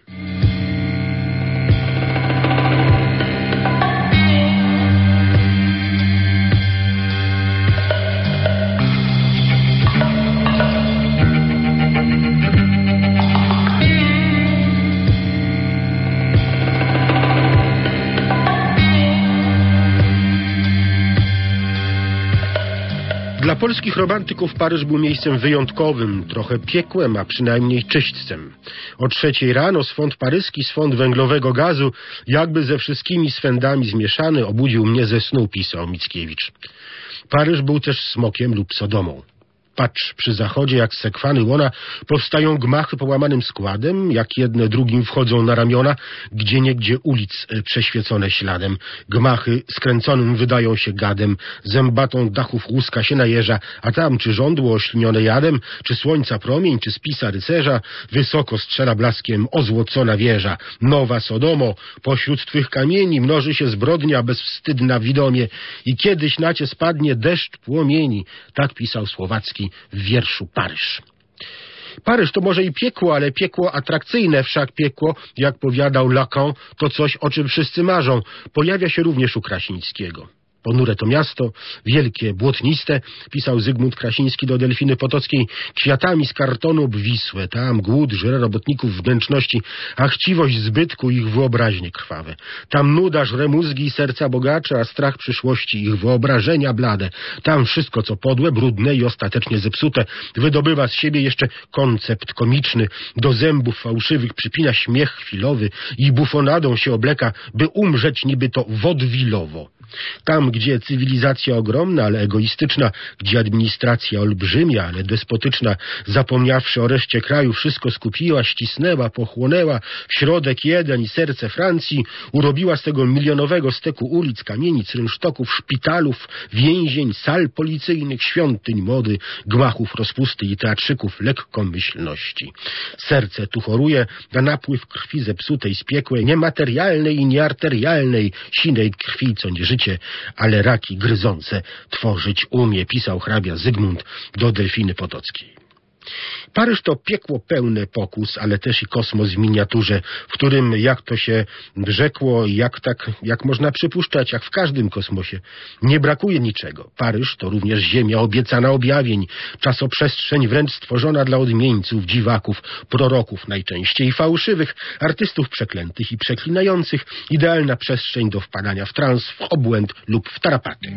Dla polskich romantyków Paryż był miejscem wyjątkowym, trochę piekłem, a przynajmniej czyśćcem. O trzeciej rano swąd paryski, swąd węglowego gazu, jakby ze wszystkimi swędami zmieszany, obudził mnie ze snu, pisał Mickiewicz. Paryż był też smokiem lub Sodomą. Patrz, przy zachodzie, jak z sekwany łona powstają gmachy połamanym składem, jak jedne drugim wchodzą na ramiona, gdzieniegdzie ulic przeświecone śladem. Gmachy skręconym wydają się gadem, zębatą dachów łuska się najeża, a tam czy żądło oślinione jadem, czy słońca promień, czy spisa rycerza, wysoko strzela blaskiem ozłocona wieża. Nowa Sodomo, pośród twych kamieni mnoży się zbrodnia bezwstydna widomie i kiedyś na cię spadnie deszcz płomieni. Tak pisał Słowacki w wierszu Paryż. Paryż to może i piekło, ale piekło atrakcyjne, wszak piekło, jak powiadał Lacan, to coś, o czym wszyscy marzą. Pojawia się również u Krasińskiego. Ponure to miasto, wielkie, błotniste, pisał Zygmunt Krasiński do Delfiny Potockiej, kwiatami z kartonu obwisłe, tam głód żre robotników wnętrzności, a chciwość zbytku ich wyobraźnie krwawe. Tam nuda żre mózgi i serca bogacze, a strach przyszłości ich wyobrażenia blade. Tam wszystko, co podłe, brudne i ostatecznie zepsute, wydobywa z siebie jeszcze koncept komiczny, do zębów fałszywych przypina śmiech chwilowy i bufonadą się obleka, by umrzeć niby to wodwilowo. Tam, gdzie cywilizacja ogromna, ale egoistyczna, gdzie administracja olbrzymia, ale despotyczna, zapomniawszy o reszcie kraju, wszystko skupiła, ścisnęła, pochłonęła w środek jeden i serce Francji, urobiła z tego milionowego steku ulic, kamienic, rynsztoków, szpitalów, więzień, sal policyjnych, świątyń mody, gmachów rozpusty i teatrzyków lekkomyślności. Serce tu choruje na napływ krwi zepsutej, spiekłej, niematerialnej i niearterialnej, sinej krwi, co nie życie, ale raki gryzące tworzyć umie, pisał hrabia Zygmunt do Delfiny Potockiej. Paryż to piekło pełne pokus, ale też i kosmos w miniaturze, w którym, jak to się rzekło, jak tak, jak można przypuszczać, jak w każdym kosmosie, nie brakuje niczego. Paryż to również ziemia obiecana objawień, czasoprzestrzeń wręcz stworzona dla odmieńców, dziwaków, proroków najczęściej fałszywych, artystów przeklętych i przeklinających, idealna przestrzeń do wpadania w trans, w obłęd lub w tarapaty.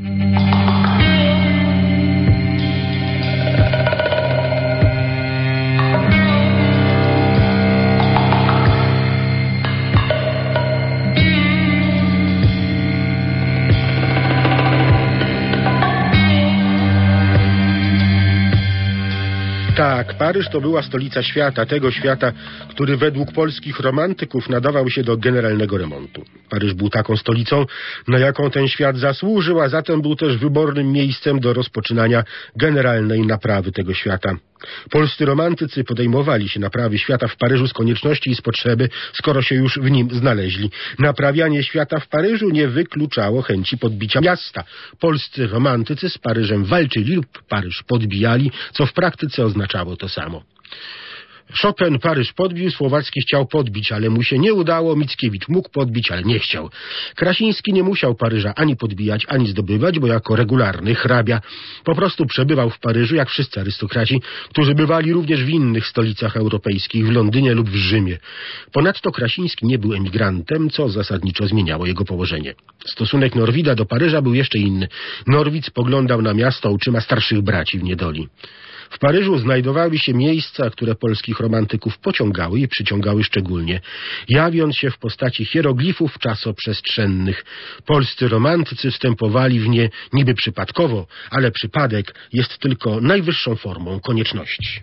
Tak, Paryż to była stolica świata, tego świata, który według polskich romantyków nadawał się do generalnego remontu. Paryż był taką stolicą, na jaką ten świat zasłużył, a zatem był też wybornym miejscem do rozpoczynania generalnej naprawy tego świata. Polscy romantycy podejmowali się naprawy świata w Paryżu z konieczności i z potrzeby, skoro się już w nim znaleźli. Naprawianie świata w Paryżu nie wykluczało chęci podbicia miasta. Polscy romantycy z Paryżem walczyli lub Paryż podbijali, co w praktyce oznaczało to samo. Chopin Paryż podbił, Słowacki chciał podbić, ale mu się nie udało, Mickiewicz mógł podbić, ale nie chciał. Krasiński nie musiał Paryża ani podbijać, ani zdobywać, bo jako regularny hrabia po prostu przebywał w Paryżu, jak wszyscy arystokraci, którzy bywali również w innych stolicach europejskich, w Londynie lub w Rzymie. Ponadto Krasiński nie był emigrantem, co zasadniczo zmieniało jego położenie. Stosunek Norwida do Paryża był jeszcze inny. Norwid spoglądał na miasto oczyma starszych braci w niedoli. W Paryżu znajdowały się miejsca, które polskich romantyków pociągały i przyciągały szczególnie, jawiąc się w postaci hieroglifów czasoprzestrzennych. Polscy romantycy wstępowali w nie niby przypadkowo, ale przypadek jest tylko najwyższą formą konieczności.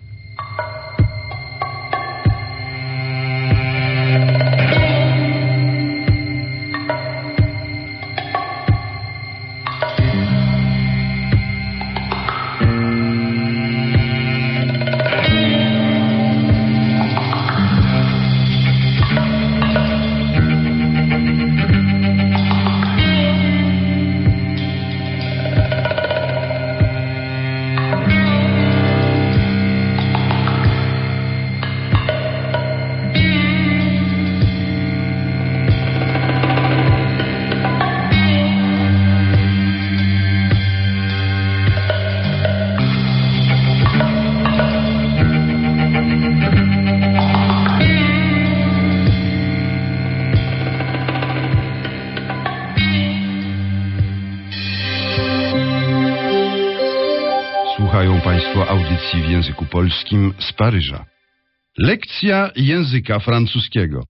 Słuchają Państwo audycji w języku polskim z Paryża. Lekcja języka francuskiego.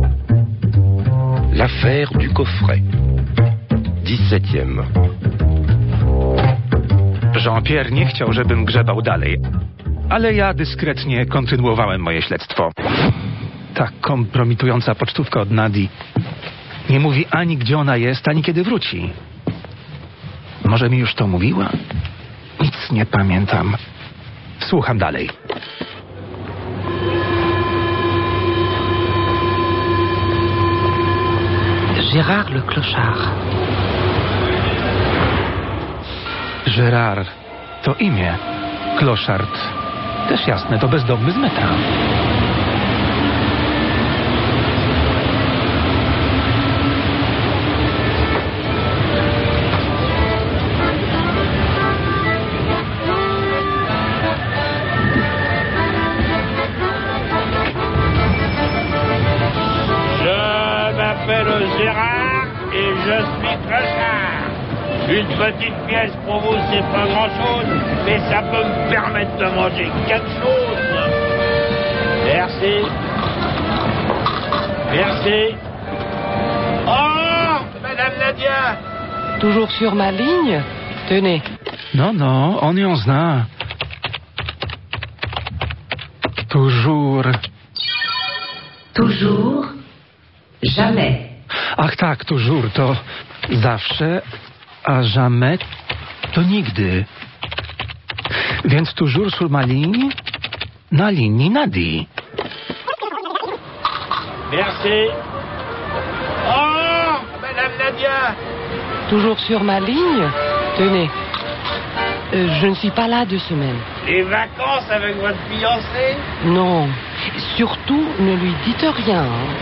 L'affaire du coffret. dix-septième. Jean-Pierre nie chciał, żebym grzebał dalej, ale ja dyskretnie kontynuowałem moje śledztwo. Ta kompromitująca pocztówka od Nadii nie mówi ani gdzie ona jest, ani kiedy wróci. Może mi już to mówiła? Nic nie pamiętam. Słucham dalej. Gérard le Clochard. Gérard to imię. Clochard też jasne, to bezdomny z metra. Une petite pièce pour vous, c'est pas grand-chose, mais ça peut me permettre de manger quelque chose. Merci. Merci. Oh, Madame Nadia. Toujours sur ma ligne? Tenez. Non, non, on y on zna. Toujours. Toujours. Jamais. Ach tak, toujours to zawsze, a jamais to nigdy. Więc toujours sur ma ligne, na linii Nadii. Merci. Oh, Madame Nadia. Toujours sur ma ligne? Tenez. Euh, je ne suis pas là deux semaines. Les vacances avec votre fiancé? Non. Surtout, ne lui dites rien. Hein.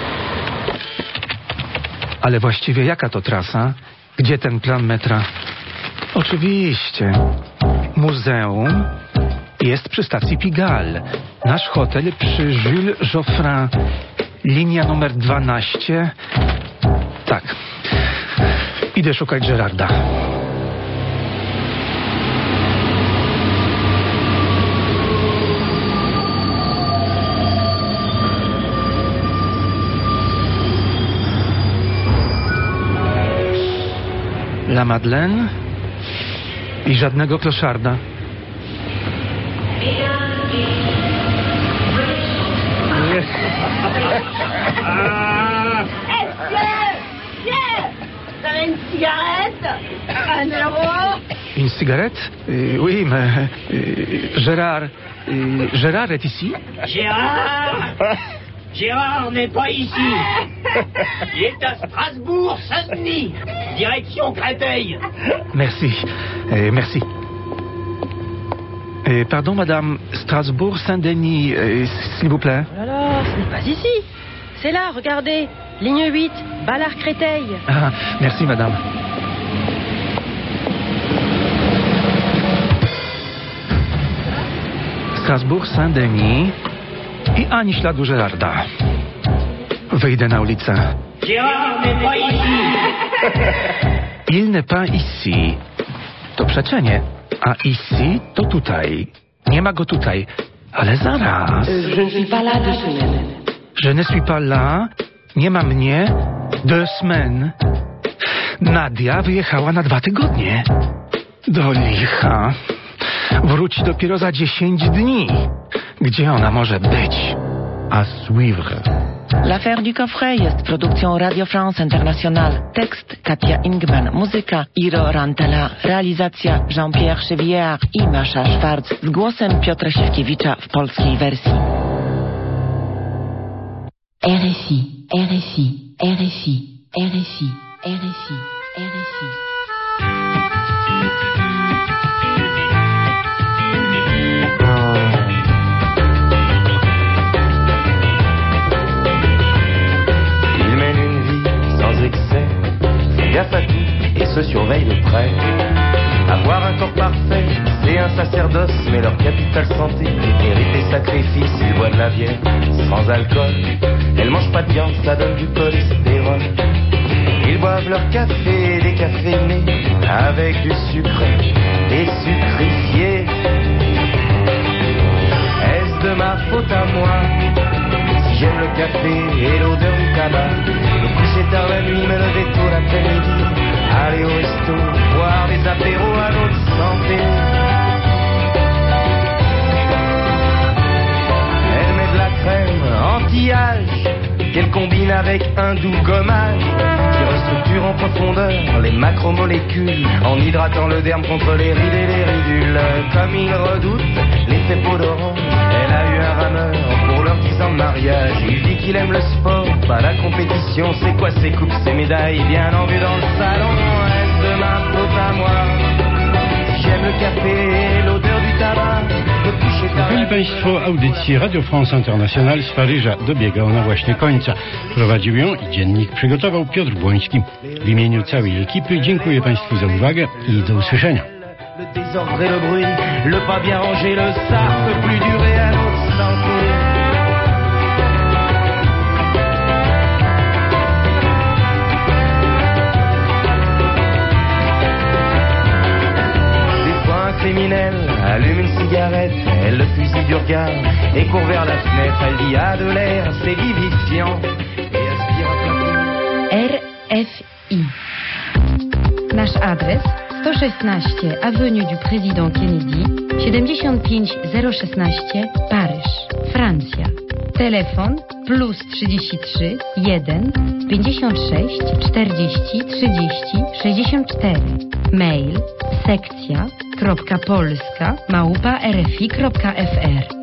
Ale właściwie jaka to trasa? Gdzie ten plan metra? Oczywiście. Muzeum jest przy stacji Pigalle. Nasz hotel przy Jules Joffrin. Linia numer dwanaście. Tak. Idę szukać Gerarda. La Madeleine i żadnego kloszarda. une cigarette? euh, Oui, mais... euh, Gérard... euh, Gérard est ici? Gérard Gérard n'est pas ici. Il est à Strasbourg, Saint-Denis, direction Créteil. Merci. Euh, merci. Euh, pardon, madame, Strasbourg, Saint-Denis, euh, s'il vous plaît. Oh là là, ce n'est pas ici. C'est là, regardez. Ligne huit, Ballard-Créteil. Ah, merci, madame. Strasbourg, Saint-Denis i ani śladu Gerarda. Wyjdę na ulicę. Gérard n'est pas ici. Il n'est pas ici. To przeczenie. A ici to tutaj. Nie ma go tutaj. Ale zaraz. Euh, je ne suis pas là deux semaines. Je ne suis pas là. Nie ma mnie. Deux semaines. Nadia wyjechała na dwa tygodnie. Do licha. Wróci dopiero za dziesięć dni. Gdzie ona może być? À suivre. L'affaire du coffret jest produkcją Radio France International. Tekst Katia Ingman, muzyka Iro Rantala, realizacja Jean-Pierre Chevillard i Masza Szwarc z głosem Piotra Siewkiewicza w polskiej wersji. R F I, R F I, R F I, R F I, R F I, R F I. Gaffe à tout et se surveille de près. Avoir un corps parfait, c'est un sacerdoce, mais leur capitale santé mérite des sacrifices. Ils boivent de la bière sans alcool, elles mangent pas de viande, ça donne du cholestérol. Ils boivent leur café, des caféinés, avec du sucre, des sucrifiés. Est-ce de ma faute à moi si j'aime le café et l'odeur du tabac? Me coucher tard la nuit, me lever tôt l'après-midi, aller au resto, boire des apéros à notre santé. Elle met de la crème anti-âge qu'elle combine avec un doux gommage qui restructure en profondeur les macromolécules en hydratant le derme contre les rides et les ridules. Comme il redoute l'effet peau d'orange, elle a eu un rameur pour leur dix ans de mariage. Il dit qu'il aime le sport, pas la compétition. C'est quoi ces coupes, ces médailles bien en vue dans le salon? Est-ce de ma faute à moi si j'aime le café et l'odeur du tabac? Słuchali Państwo audycji Radio France International z Paryża. Dobiega ona właśnie końca. Prowadził ją i dziennik przygotował Piotr Błoński. W imieniu całej ekipy dziękuję Państwu za uwagę i do usłyszenia. Le désordre et le bruit, le pas bien rangé, le ça peut plus durer à notre santé. Criminelle, allume une cigarette, elle le fusil du regard et court vers la fenêtre. Elle dit à de l'air, c'est vivifiant et aspire à plein. R F I. Nasz adres sto szesnaście Avenue du Président Kennedy, siedemdziesiąt pięć zero szesnaście Paryż, Francja. Telefon plus trzydzieści trzy jeden pięćdziesiąt sześć czterdzieści trzydzieści sześćdziesiąt cztery. Mail sekcja kropka polska małpa rfi kropka fr.